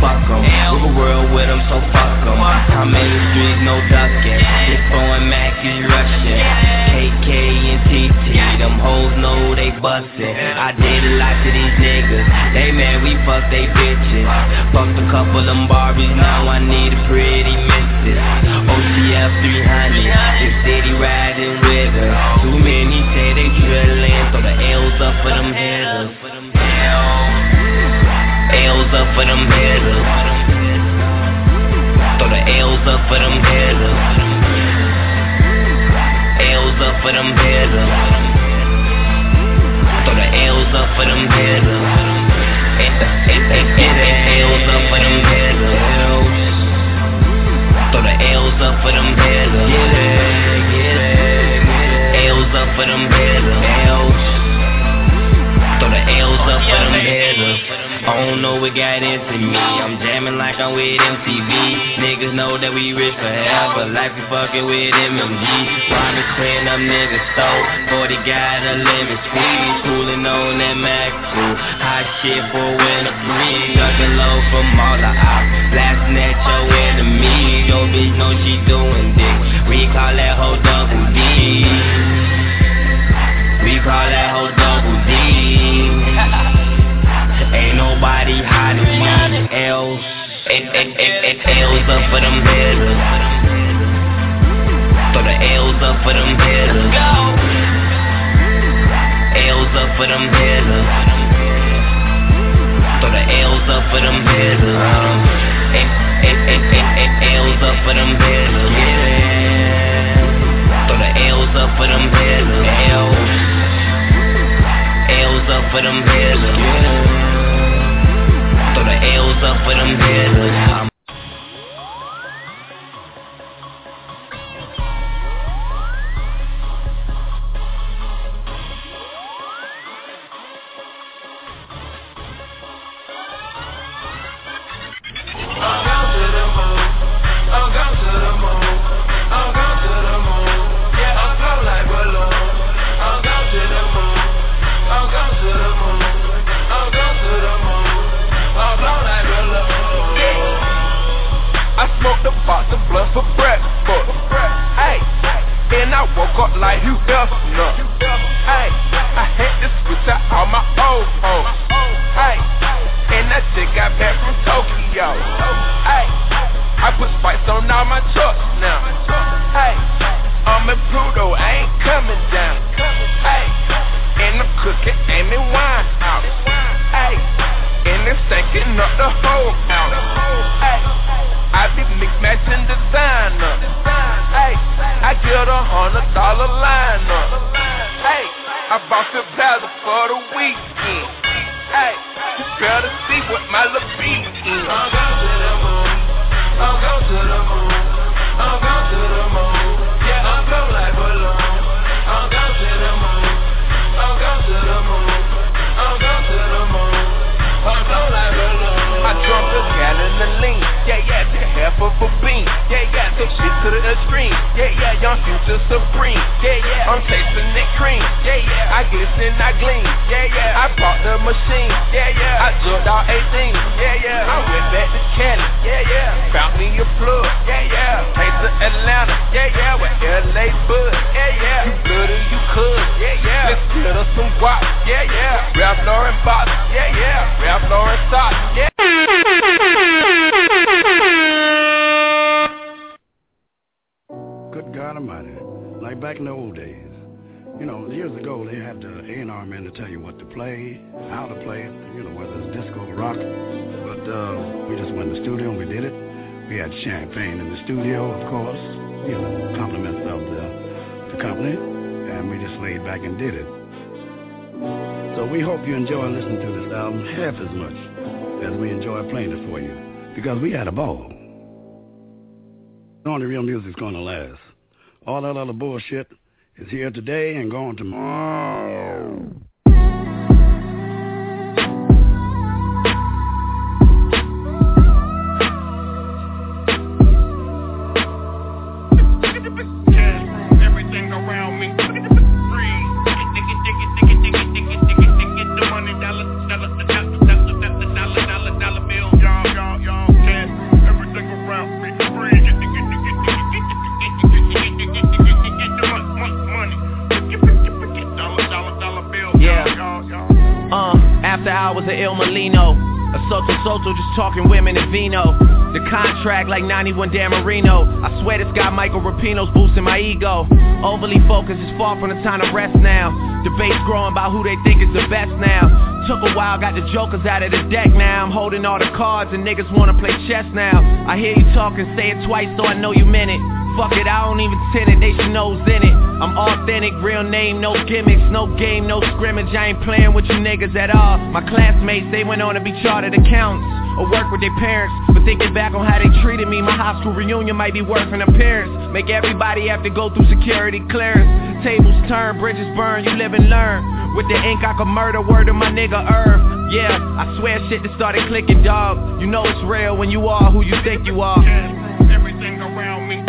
fuck em. Rule the world with them, so fuck em. How many streets, no ducking. This phone Mac is Russian. K K and T T, them hoes know they bustin'. I did a lot to these niggas. They mad we fuck they bitches. Fucked a couple of them Barbies, now I need a pretty missus. O C F three hundred, this city riding with her. Too many say they trillin', throw the L's up for them hitters. L's up for them hitters. Throw the L's up for them hitters. L's up for them hitters. Throw the L's up for them hitters. L's up for them hitters. Throw the L's up for them hitters. L's up for them hitters. Throw the L's up for them hitters. I don't know what got into me. I'm jamming like I'm with M T V. Niggas know that we rich forever. Like we fucking with M M G. Private clean up niggas stole. forty got a limit squeeze. Cooling on that Mac two. Hot shit for winter breeze. Ducking low from all the ops. Blasting at your enemy. Yo bitch know she doing dick. We call that hoe double D. We call that hoe double D. Ain't nobody hot as me. L's, L's up for them hitters. Throw the L's up for them hitters. L's up for them hitters. Throw the L's up for them hitters. L's up for them hitters. Throw the L's up for them hitters. L's up for them hitters. Throw the L's up for them hitters. Because we had a ball. Only real music's gonna last. All that other bullshit is here today and gone tomorrow. Everything around me free. The money dollar, dollar, dollar, dollar, dollar, dollar bill, y'all, y'all, y'all. of Il Molino. A Soto Soto just talking women and vino. The contract like ninety-one Dan Marino. I swear this guy Michael Rapino's boosting my ego. Overly focused is far from the time to rest now. Debates growing about who they think is the best now. Took a while, got the jokers out of the deck now. I'm holding all the cards and niggas wanna play chess now. I hear you talking, say it twice so I know you meant it. Fuck it, I don't even send it, they should know's in it. I'm authentic, real name, no gimmicks, no game, no scrimmage. I ain't playing with you niggas at all. My classmates, they went on to be chartered accountants or work with their parents. But thinking back on how they treated me, my high school reunion might be worth an appearance. Make everybody have to go through security clearance. Tables turn, bridges burn, you live and learn. With the ink I could murder, word of my nigga Irv. Yeah, I swear shit that started clicking, dog. You know it's real when you are who you think you are. Everything around me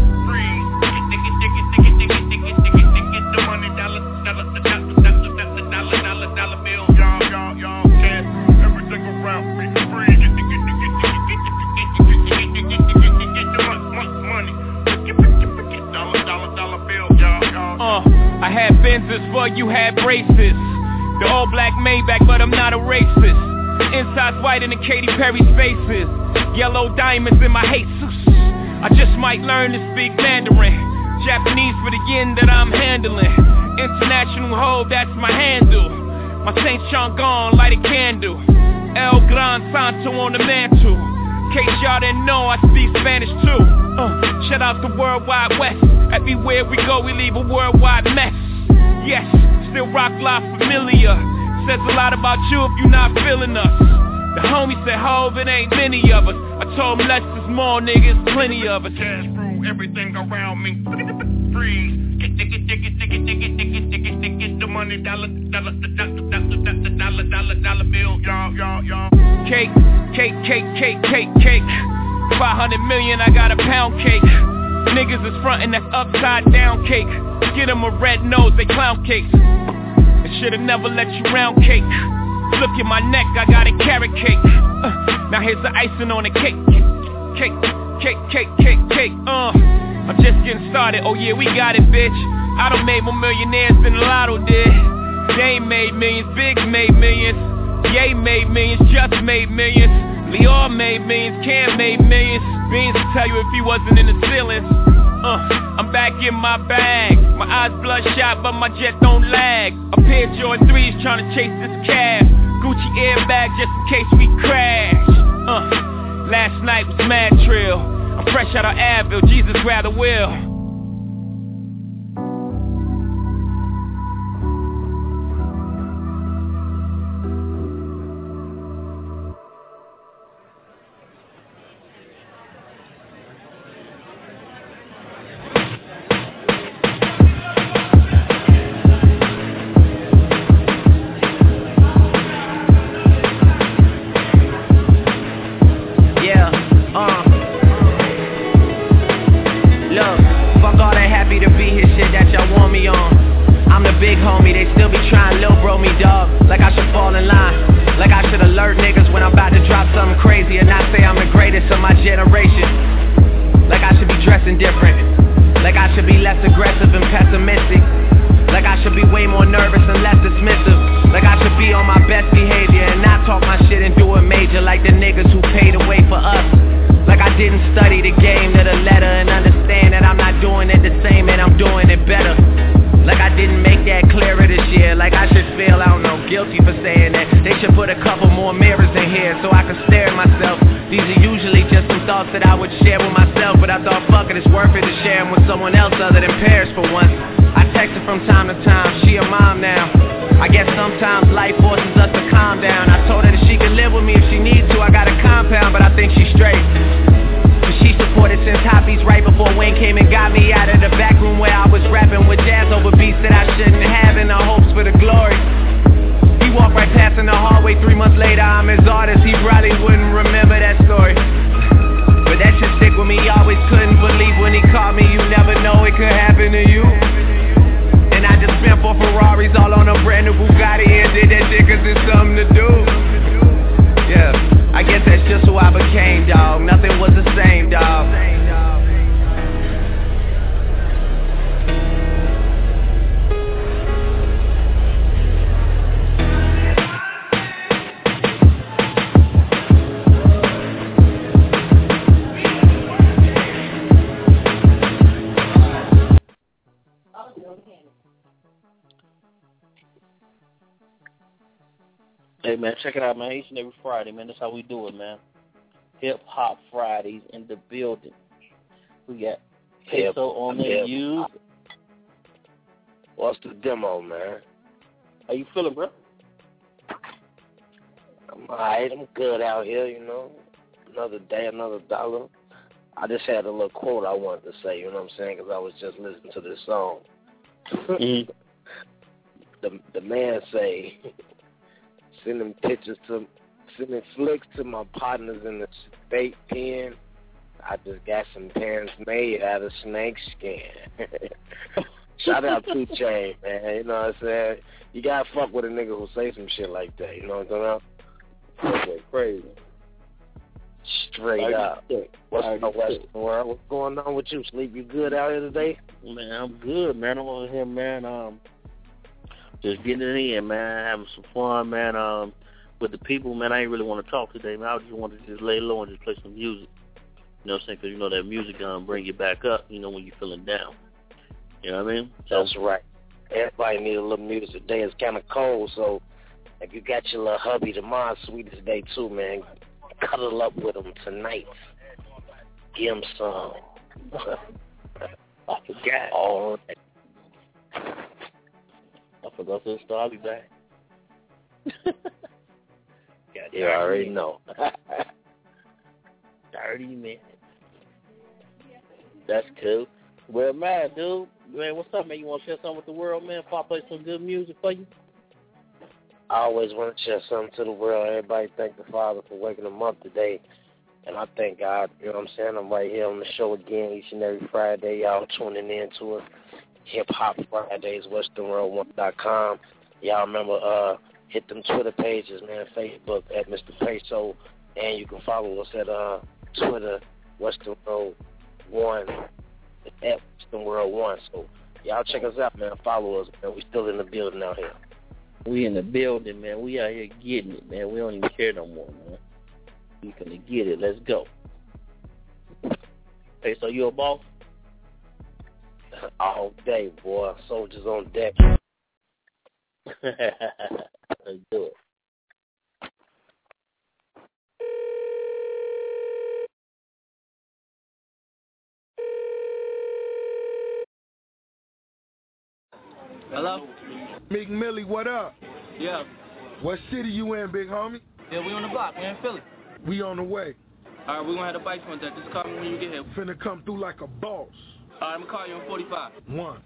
I had Benzes for you had braces. The all black Maybach, but I'm not a racist. Inside's white in the Katy Perry spaces. Yellow diamonds in my Jesus. I just might learn to speak Mandarin. Japanese for the yen that I'm handling. International hoe, that's my handle. My Saint Changon, light a candle. El Gran Santo on the mantle. Case y'all didn't know, I speak Spanish too. Uh, shout out the Worldwide West. Everywhere we go, we leave a worldwide mess. Yes, still rock live familiar. Says a lot about you if you're not feeling us. The homie said, Hov, it ain't many of us. I told him less is more, niggas, plenty of us. Cash through everything around me. Freeze. Get, get, get, get, get, get, get, get, get, get, get, get the money, dollar, dollar, dollar, dollar, dollar, dollar, dollar bill, y'all, y'all, y'all. Cake, cake, cake, cake, cake, cake. five hundred million, I got a pound cake. Niggas is frontin', that's upside down cake. Get them a red nose, they clown cakes. I should've never let you round cake. Look at my neck, I got a carrot cake. uh, Now here's the icing on the cake. Cake, cake, cake, cake, cake, uh I'm just getting started, oh yeah, we got it, bitch. I done made more millionaires than Lotto did. They made millions, Biggs made millions. Ye made millions, Just made millions. Lior made millions, Cam made millions. Beans to tell you if he wasn't in the ceilings. Uh, I'm back in my bag. My eyes bloodshot, but my jet don't lag. A pair of Jordan threes trying to chase this cash. Gucci airbag just in case we crash. Uh, last night was mad trill. I'm fresh out of Advil, Jesus grab the wheel. Hey, man, check it out, man. Each and every Friday, man. That's how we do it, man. Hip Hop Fridays in the building. We got Peso on the use. What's the demo, man? How you feeling, bro? I'm alright. I'm good out here, you know. Another day, another dollar. I just had a little quote I wanted to say, you know what I'm saying, because I was just listening to this song. Mm-hmm. the the man say, sending pictures to, sending flicks to my partners in the state pen. I just got some pens made out of snake skin. Shout out two Chainz, man. You know what I'm saying? You gotta fuck with a nigga who say some shit like that. You know what I'm talking about? Okay, crazy. Straight up. What's up, Western World? What's going on with you, Sleep? You good out here today? Man, I'm good, man. I'm over here, man. Um, just getting it in, man. Having some fun, man. Um, with the people, man. I ain't really want to talk today, man. I just wanted to just lay low and just play some music. You know what I'm saying? Because you know that music gonna bring you back up. You know when you're feeling down. You know what I mean? So, that's right. Everybody need a little music today. It's kind of cold, so if you got your little hubby, tomorrow's sweetest day too, man. Cuddle up with him tonight. Give him some. I forgot. All right. I forgot to start. I'll be back. You already know. thirty minutes. That's cool. Well, man, dude, man, what's up, man? You want to share something with the world, man? If I play some good music for you? I always want to share something to the world. Everybody thank the Father for waking them up today. And I thank God, you know what I'm saying? I'm right here on the show again each and every Friday. Y'all tuning in to it. Hip Hop Fridays, Western World One dot com. Y'all remember, uh, hit them Twitter pages, man, Facebook at Mister Peso. And you can follow us at uh, Twitter, Western World One, at Western World One. So y'all check us out, man. Follow us, man. We still in the building out here. We in the building, man. We out here getting it, man. We don't even care no more, man. We gonna get it. Let's go. Hey, so you a boss? All day, boy. Soldiers on deck. Let's do it. Hello? Big Millie, what up? Yeah. What city you in, big homie? Yeah, we on the block. We in Philly. We on the way. All right, we gonna have the bikes one day. Just call me when you get here. Finna come through like a boss. All right, I'm gonna call you on forty-five. One.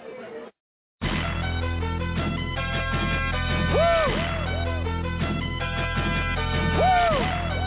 Woo! Woo!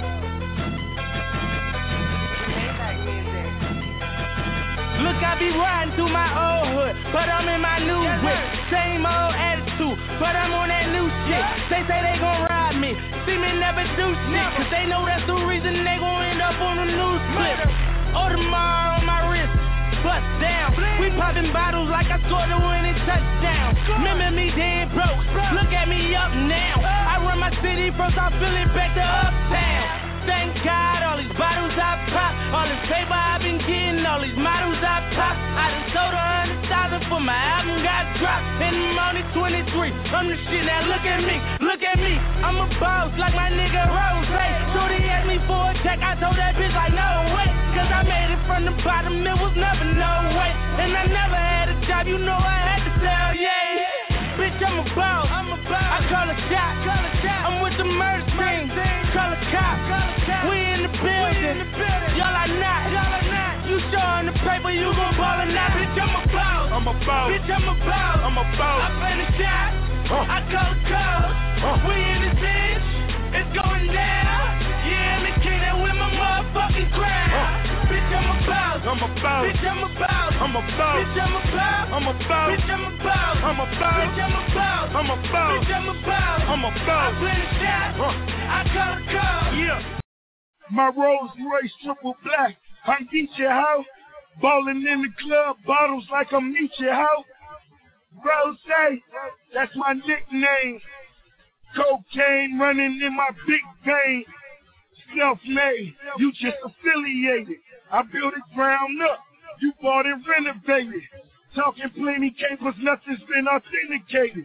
Look, I be riding through my old hood, but I'm in my new whip. Same old attitude, but I'm on that new shit. They say they gon' ride me, see me never do shit, cause they know that's the reason they gon' end up on the news clip. Audemars on my wrist, bust down. We popping bottles like I scored a winning touchdown. Remember me dead broke, look at me up now. I run my city from South Philly back to uptown. Thank God, all these bottles I pop, all this paper I've been getting, all these models I pop. I done sold a hundred thousand for my album got dropped, and I'm only twenty-three. I'm the shit, now look at me, look at me. I'm a boss like my nigga Rose. Shorty asked me for a check, I told that bitch like no way, cause I made it from the bottom, it was never no way. And I never had a job, you know I had to sell, yeah. Bitch, I'm a boss, I'm a boss. I call a shot, call a shot. I'm with the murder scene, call a cop. We in the building, y'all are not. You showing the paper, you gon' ball or not. Bitch, I'm a boss, I'm a boss. Bitch, I'm a boss, I'm a boss. I play the shot, huh. I call a call. Huh. We in the bitch, it's going down. Yeah, I'm the king that with my motherfucking crown. Huh. Bitch, I'm a boss, I'm a boss. Bitch, I'm a boss, I'm a boss. Bitch, I'm a boss, I'm a boss. Bitch, I'm a boss, I'm a boss. Bitch, I'm a boss, I'm a boss. Bitch, I'm a boss, I'm a boss. I play the shot, huh. I call a call. Yeah. My Rolls Royce triple black. I'm Nietzsche House. Ballin' in the club, bottles like I'm Nietzsche House. Rose, that's my nickname. Cocaine running in my big vein. Self-made, you just affiliated. I built it ground up. You bought it renovated. Talking plenty capers, nothing's been authenticated.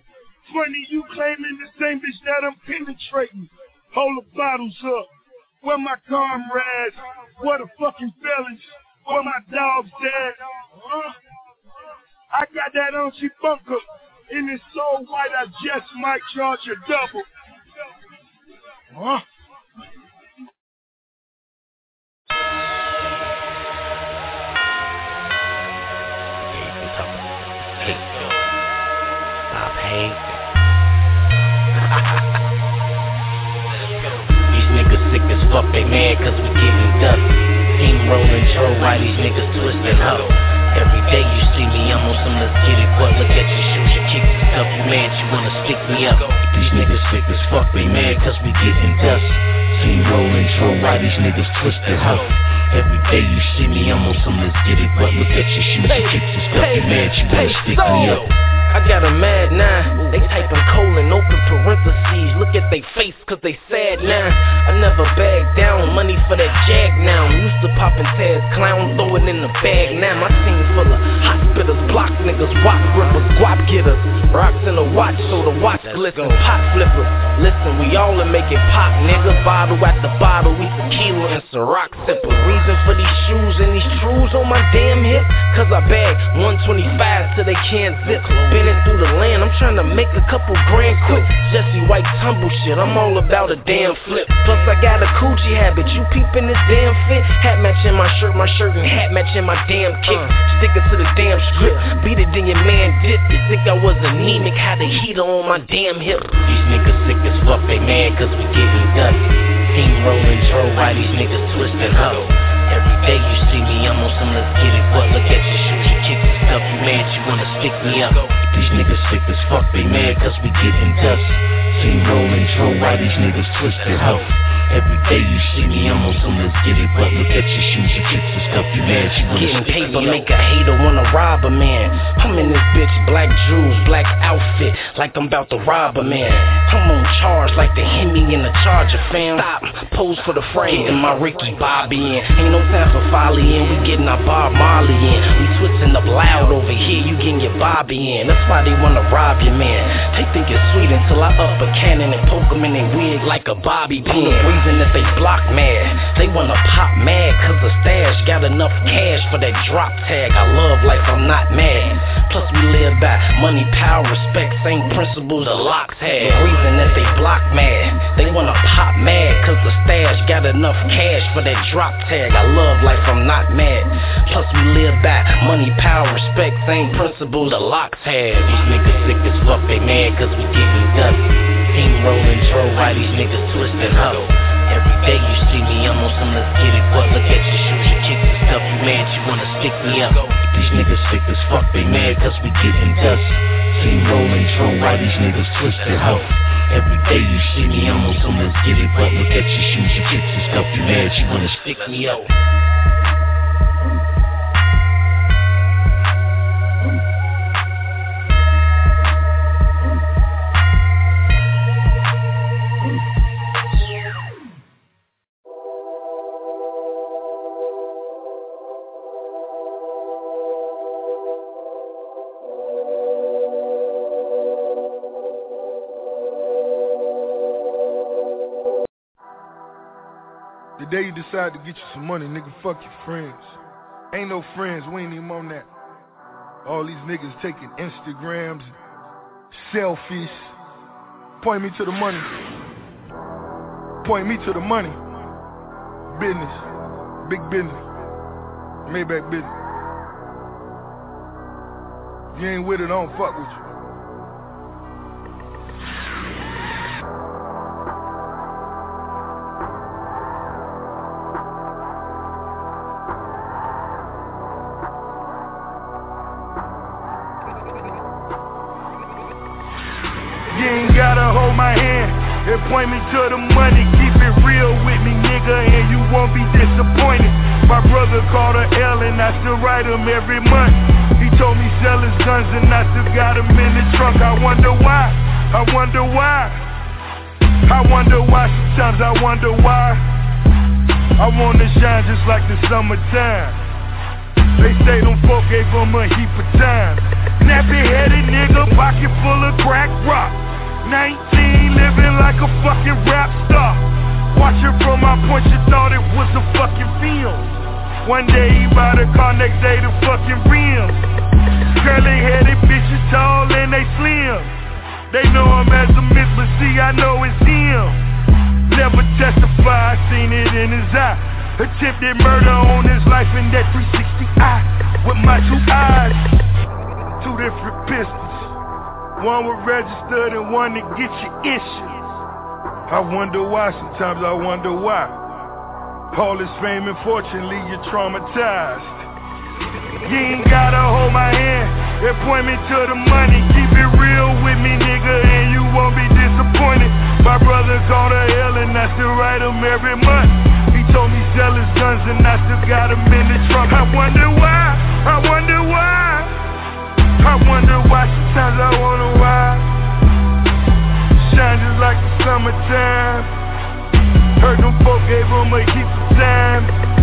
Funny you claiming the same bitch that I'm penetrating. Hold the bottles up. Where my comrades? Where the fucking felons? Where my dogs dead? Huh? I got that on she bunker. And it's so white I just might charge a double. Huh? Stop hating. These niggas sick as fuck, they mad cause we getting dusty. Team rolling, troll, why these niggas twisting up? Every day you see me, I'm on some let's get it, but look at your shoes, your kicks and stuff, you mad, you wanna stick me up. These niggas sick as fuck, they mad cause we getting dusty. Team rolling, troll, why these niggas twisting up? Every day you see me, I'm on some let's get it, but look at your shoes, your kicks and stuff, you mad, you wanna stick me up. I got a mad nine, they typing colon, open parentheses. Look at they face cause they sad now. I never bag down, money for that jag now. I'm used to popping tags, clown, throw it in the bag now. My team full of hospitals, block niggas, wop grippers, guap getters. Rocks in the watch so the watch glisten, pot flippers. Listen, we all are making pop, nigga. Bottle at the bottle, we tequila and Ciroc sippers. Reason for these shoes and these trues on my damn hip, cause I bag one twenty-five till they can't zip. Been through the land, I'm trying to make a couple grand quick. Jesse White tumble shit, I'm all about a damn flip. Plus I got a coochie habit, you peeping this damn fit. Hat matching my shirt, my shirt and hat matching my damn kick. Sticking to the damn script, beat it then your man dip. You think I was anemic, had a heater on my damn hip. These niggas sick as fuck, they mad cause we getting dusty. Team rolling, troll, why these niggas twisting up? Every day you see me, I'm on some let's get it, but look at your shoes, your kicks and stuff, you mad, you wanna stick me up. These niggas sick as fuck, they mad cause we getting dusty. Team rolling, troll, why these niggas twisted up? Every day you see me, I'm on some let's get it, but look at your shoes, your kicks and stuff, you mad, you wanna getting stick paper, me make up. A hater wanna rob a man. I'm in this bitch, black jewels, black outfit, like I'm about to rob a man. I'm on charge like the Hemi in the Charger, fam. Stop, pose for the frame, getting my Ricky Bobby in. Ain't no time for folly in, we getting our Bob Marley in. We twisting up loud over here, you getting your Bobby in. That's why they wanna rob your man. They think it's sweet until I up a cannon and poke them in their wig like a bobby pin. Reason that they block mad, they wanna pop mad cause the stash got enough cash for that drop tag. I love life, I'm not mad. Plus we live by money, power, respect, same principles the locks had. The reason that they block mad, they wanna pop mad cause the stash got enough cash for that drop tag. I love life, I'm not mad. Plus we live by money, power, respect, same principles the locks had. These niggas sick as fuck, they mad cause we getting dusty. Team rolling, troll, why these niggas twisting up? Every day you see me, I'm on some let's get it, but look at your shoes, your kicks and stuff, you mad, you wanna stick me up. These niggas sick as fuck, they mad cause we getting dusty. Team rolling, troll, why these niggas twisted up? Every day you see me, I'm on some let's get it, but look at your shoes, your kicks and stuff, you mad, you wanna stick me up. The day you decide to get you some money, nigga, fuck your friends. Ain't no friends, we ain't even on that. All these niggas taking Instagrams, selfies. Point me to the money. Point me to the money. Business. Big business. Maybach business. If you ain't with it, I don't fuck with you. And point me to the money, keep it real with me, nigga, and you won't be disappointed. My brother called a L and I still write him every month. He told me sell his guns and I still got him in the trunk. I wonder why, I wonder why, I wonder why, sometimes I wonder why. I wanna shine just like the summertime. They say them folk gave him a heap of time. Nappy-headed nigga, pocket full of crack rock. nineteen, living like a fucking rap star. Watching from my point, you thought it was a fucking film. One day he bought a car, next day the fucking rims. Curly-headed bitches tall and they slim. They know him as a myth, but see, I know it's him. Never testify, I seen it in his eye. Attempted murder on his life in that three sixty eye. With my two eyes, two different pistols. One was registered and one to get you issued. I wonder why, sometimes I wonder why. All this fame and fortune leave you traumatized. You ain't gotta hold my hand and point me to the money. Keep it real with me, nigga, and you won't be disappointed. My brother gone to hell and I still write him every month. He told me sell his guns and I still got him in the trunk. I wonder why, I wonder why. I wonder why, sometimes I wonder why. Shine just like the summertime. Heard them folk gave him a heap of time.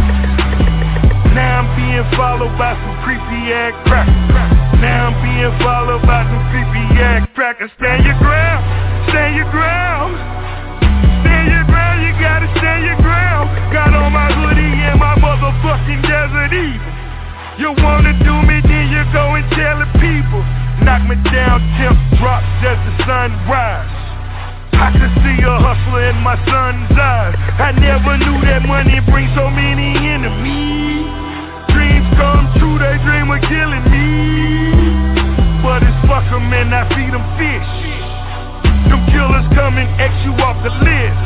Now I'm being followed by some creepy ass crackers. Now I'm being followed by some creepy ass crackers. Stand your ground, stand your ground. Stand your ground, you gotta stand your ground. Got on my hoodie and my motherfucking Desert Eagle. You wanna do me, then you go and tell the people. Knock me down, temp drops as the sun rise. I could see a hustler in my son's eyes. I never knew that money brings so many enemies. Dreams come true, they dream of killing me. But it's fuck 'em and I feed 'em fish. Them killers come and X you off the list.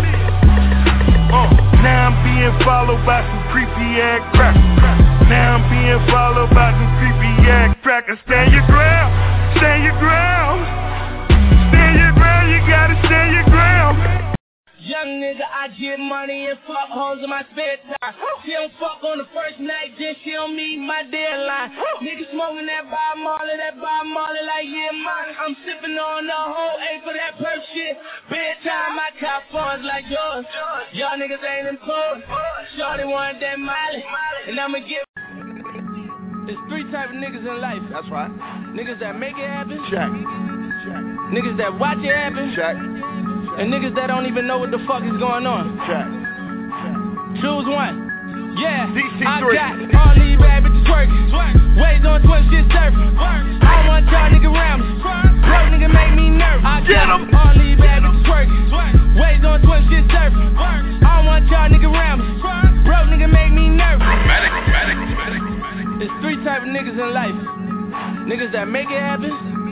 uh, Now I'm being followed by some creepy ass crackers. Now I'm being followed by some creepy ass crackers. Stand your ground, stand your ground. Stand your ground, you gotta stand your ground. Young nigga, I get money and fuck hoes in my spare time. She don't fuck on the first night, then she don't meet my deadline. Nigga smoking that Bob Marley, that Bob Marley like yeah mine. I'm sipping on the whole A for that perp shit. Bedtime, I cop funds like yours. Y'all niggas ain't important. Shorty wanted that Miley, and I'ma give. There's three type of niggas in life. That's right. Niggas that make it happen. Check. Check. Niggas that watch it happen. Check. And niggas that don't even know what the fuck is going on. Check. Check. Choose one. Yeah, D C three. I got all these bad bitches twerking. Waves on twin shit surfing. I don't want y'all nigga around me. Broke nigga make me nervous. I got all these bad bitches twerking. Waves on twin shit surfing. I don't want y'all nigga around me. Broke nigga make me nervous. Dramatic, dramatic, dramatic. There's three type of niggas in life. Niggas that make it happen.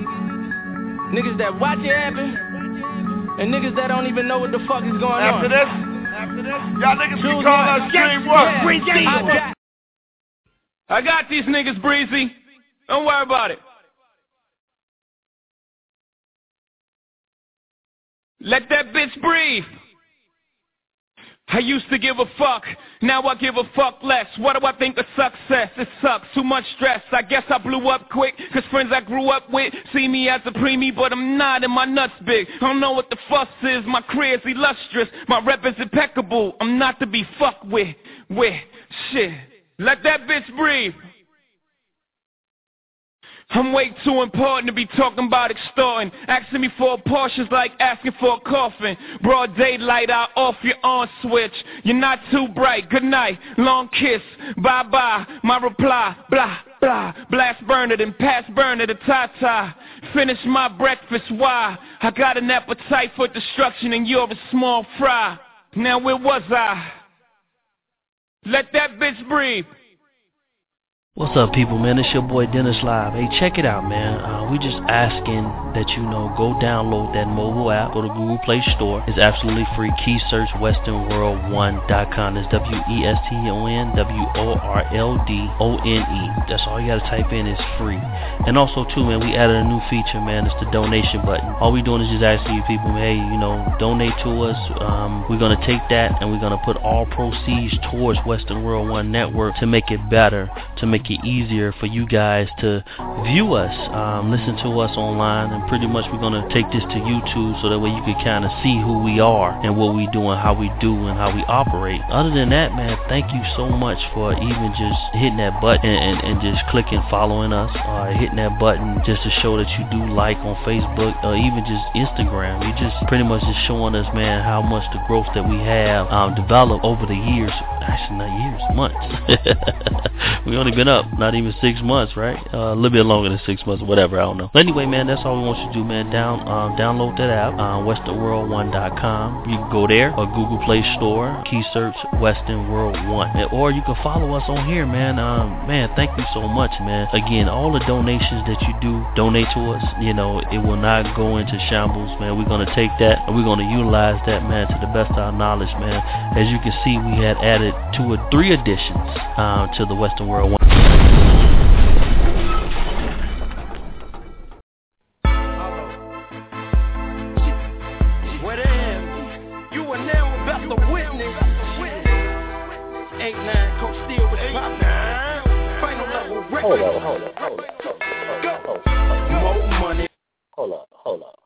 Niggas that watch it happen. And niggas that don't even know what the fuck is going after on. This, after this, y'all niggas can call us Dream Work. Green I, I got these niggas, Breezy. Don't worry about it. Let that bitch breathe. I used to give a fuck, now I give a fuck less. What do I think of success? It sucks, too much stress. I guess I blew up quick, cause friends I grew up with see me as a preemie, but I'm not and my nuts big. I don't know what the fuss is, my career's illustrious. My rep is impeccable, I'm not to be fucked with. With, shit. Let that bitch breathe. I'm way too important to be talking about extorting. Asking me for a Porsche's like asking for a coffin. Broad daylight, I off your on switch. You're not too bright, good night, long kiss, bye-bye. My reply, blah, blah. Blast burner, then pass burner to ta-ta. Finish my breakfast, why? I got an appetite for destruction and you're a small fry. Now where was I? Let that bitch breathe. What's up, people, man? It's your boy Dennis Live. Hey, check it out, man. Uh, we just asking that you know go download that mobile app. Go to Google Play Store. It's absolutely free. Key search Western World One dot com. It's W E S T O N W O R L D O N E. That's all you gotta type in. It's free. And also, too, man, we added a new feature, man. It's the donation button. All we doing is just asking you people, hey, you know, donate to us. Um, we're gonna take that and we're gonna put all proceeds towards Western World One Network to make it better, to make make it easier for you guys to view us, um, listen to us online, and pretty much we're going to take this to YouTube so that way you can kind of see who we are and what we do and how we do and how we operate. Other than that, man, thank you so much for even just hitting that button and, and, and just clicking following us, or hitting that button just to show that you do like on Facebook or even just Instagram. You just pretty much just showing us, man, how much the growth that we have um, developed over the years. Actually, not years, months. We only been up not even six months, right? Uh, a little bit longer than six months, or whatever. I don't know. But anyway, man, that's all we want you to do, man. Down, um, download that app, uh, Western World One dot com. You can go there or Google Play Store, key search Western World One, or you can follow us on here, man. Um, man, thank you so much, man. Again, all the donations that you do, donate to us. You know, it will not go into shambles, man. We're gonna take that and we're gonna utilize that, man, to the best of our knowledge, man. As you can see, we had added two or three additions um, to the Western World One. Hold up, hold up, hold up, hold up, hold up. More money. Hold up, hold up.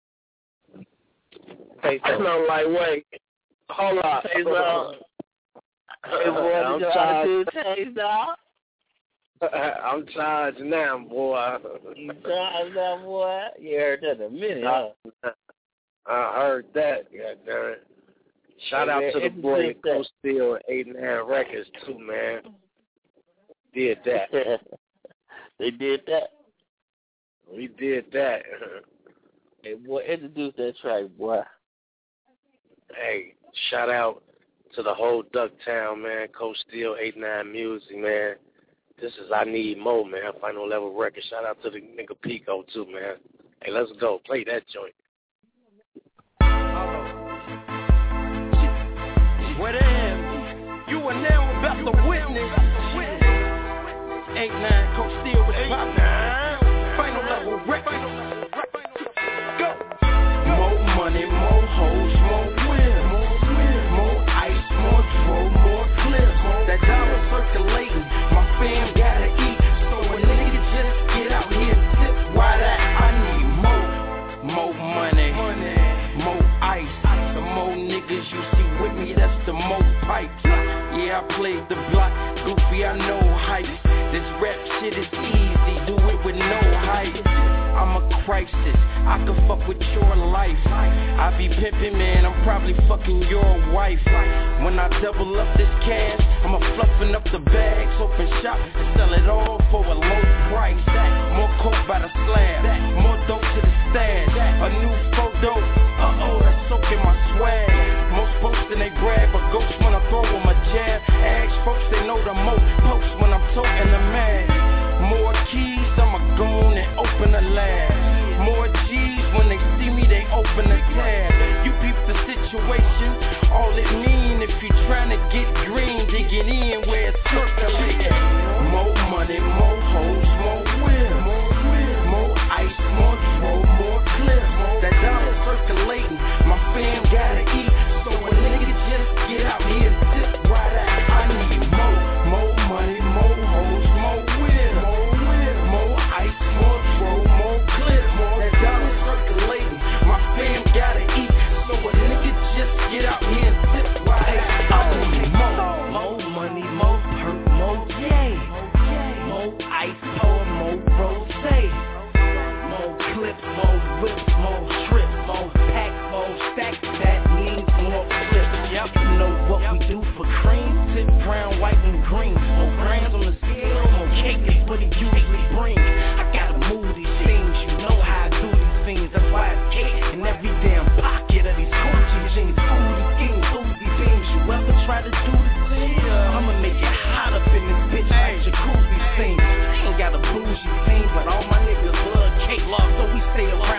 Hey, smell like wait. Hold up. Hey, so, hey, boy, I'm charged. Hey, dog. I'm charged now, boy. You charged now, boy? You heard that in a minute, huh? I heard that, goddamn it. Shout out to the boy at Coast Steel eight and nine Records, too, man. Did that. They did that. We did that. Hey, boy, introduce that track, boy. Hey, shout out to the whole Ducktown, man. Coast Steel, eight nine Music, man. This is I Need Mo, man. Final Level Record. Shout out to the nigga Pico, too, man. Hey, let's go. Play that joint. Where the hell? You are now about to witness. eight nine, Coach Steel with poppin'. Final Level Record. Go. More money, more hoes, more wins. More ice, more dro, more clips. That dollar circulating. My fam gotta eat. So a nigga just get out here and sip. Why that? I need more. More money. More ice. The more niggas you see with me, that's the more pipes. Yeah, I played the block. Goofy, I know hype. This rap shit is easy, do it with no hype. I'm a crisis, I can fuck with your life. I be pimpin', man, I'm probably fucking your wife. When I double up this cash, I'm a fluffing up the bags, open shop and sell it all for a low price. More coke by the slab, more dope to the stash. A new photo, uh-oh, that's soaking my swag. Most postin' they brag, but ghosts when I throw them a jab. Ask folks, they know the most posts when I'm toting the mag. More keys, I'ma go on and open the lab. More G's, when they see me, they open the tab. You peep the situation, all it mean if you tryna get green, digging in where it's circulating. More money, more hoes, more wheels. More ice, more dro, more clips. That dollar circulating, my fam gotta eat. So a nigga just get out here and sip right out. I need more, more money, more hoes, more wheels. More ice, more dro, more clips. That dollar circulating, my fam gotta eat. So a nigga just get out here and sip right out. I need more, more money, more perk, more yay. More ice, more, more rose. More clips, more whips, more trips, more packs, more stacks. That means more clips. Yep, you know what we do for cream? Sip brown, white, and green. More grams on the scale, more cake is what it usually brings. I gotta move these things, you know how I do these things. That's why it's cake in every damn pocket of these Gucci jeans. Foodie schemes, Uzi beams. You ever try to do the same? I'ma make it hot up in this bitch like jacuzzi scene. I ain't got a bougie scene, but all my niggas love cake love, so we stay around.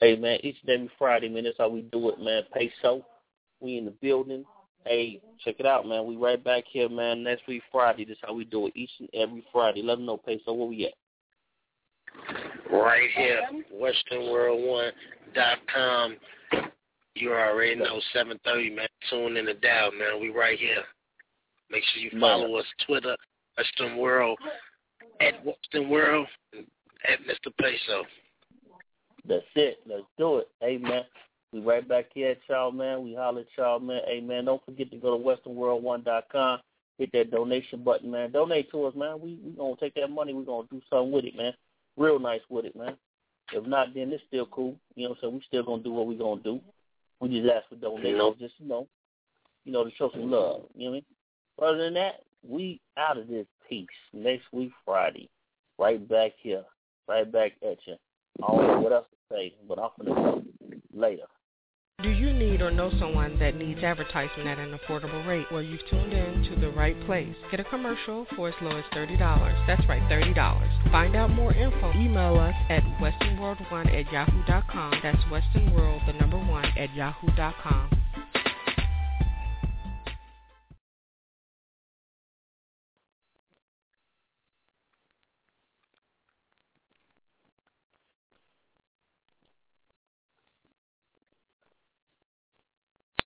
Hey, man, each and every Friday, man, that's how we do it, man. Peso, we in the building. Hey, check it out, man. We right back here, man, next week Friday. That's how we do it each and every Friday. Let them know, Peso, where we at? Right here, Western World One dot com. You already know, seven thirty, man. Tune in the dial, man. We right here. Make sure you follow man. us, Twitter, Western World, at Western World, at Mister Peso. That's it. Let's do it. Hey, man. We right back here at y'all, man. We holler at y'all, man. Hey, man, don't forget to go to Western World One dot com. Hit that donation button, man. Donate to us, man. We we going to take that money. We're going to do something with it, man. Real nice with it, man. If not, then it's still cool. You know what I'm saying? We still going to do what we going to do. We just ask for donations, you know? just, you know, you know, to show some love. You know what I mean? Other than that, we out of this piece next week, Friday. Right back here. Right back at you. I don't know what else to say, but I'm going to go later. Do you need or know someone that needs advertisement at an affordable rate? Well, you've tuned in to the right place. Get a commercial for as low as thirty dollars. That's right, thirty dollars. Find out more info. Email us at western world one at yahoo dot com. That's westernworld, the number one, at yahoo dot com.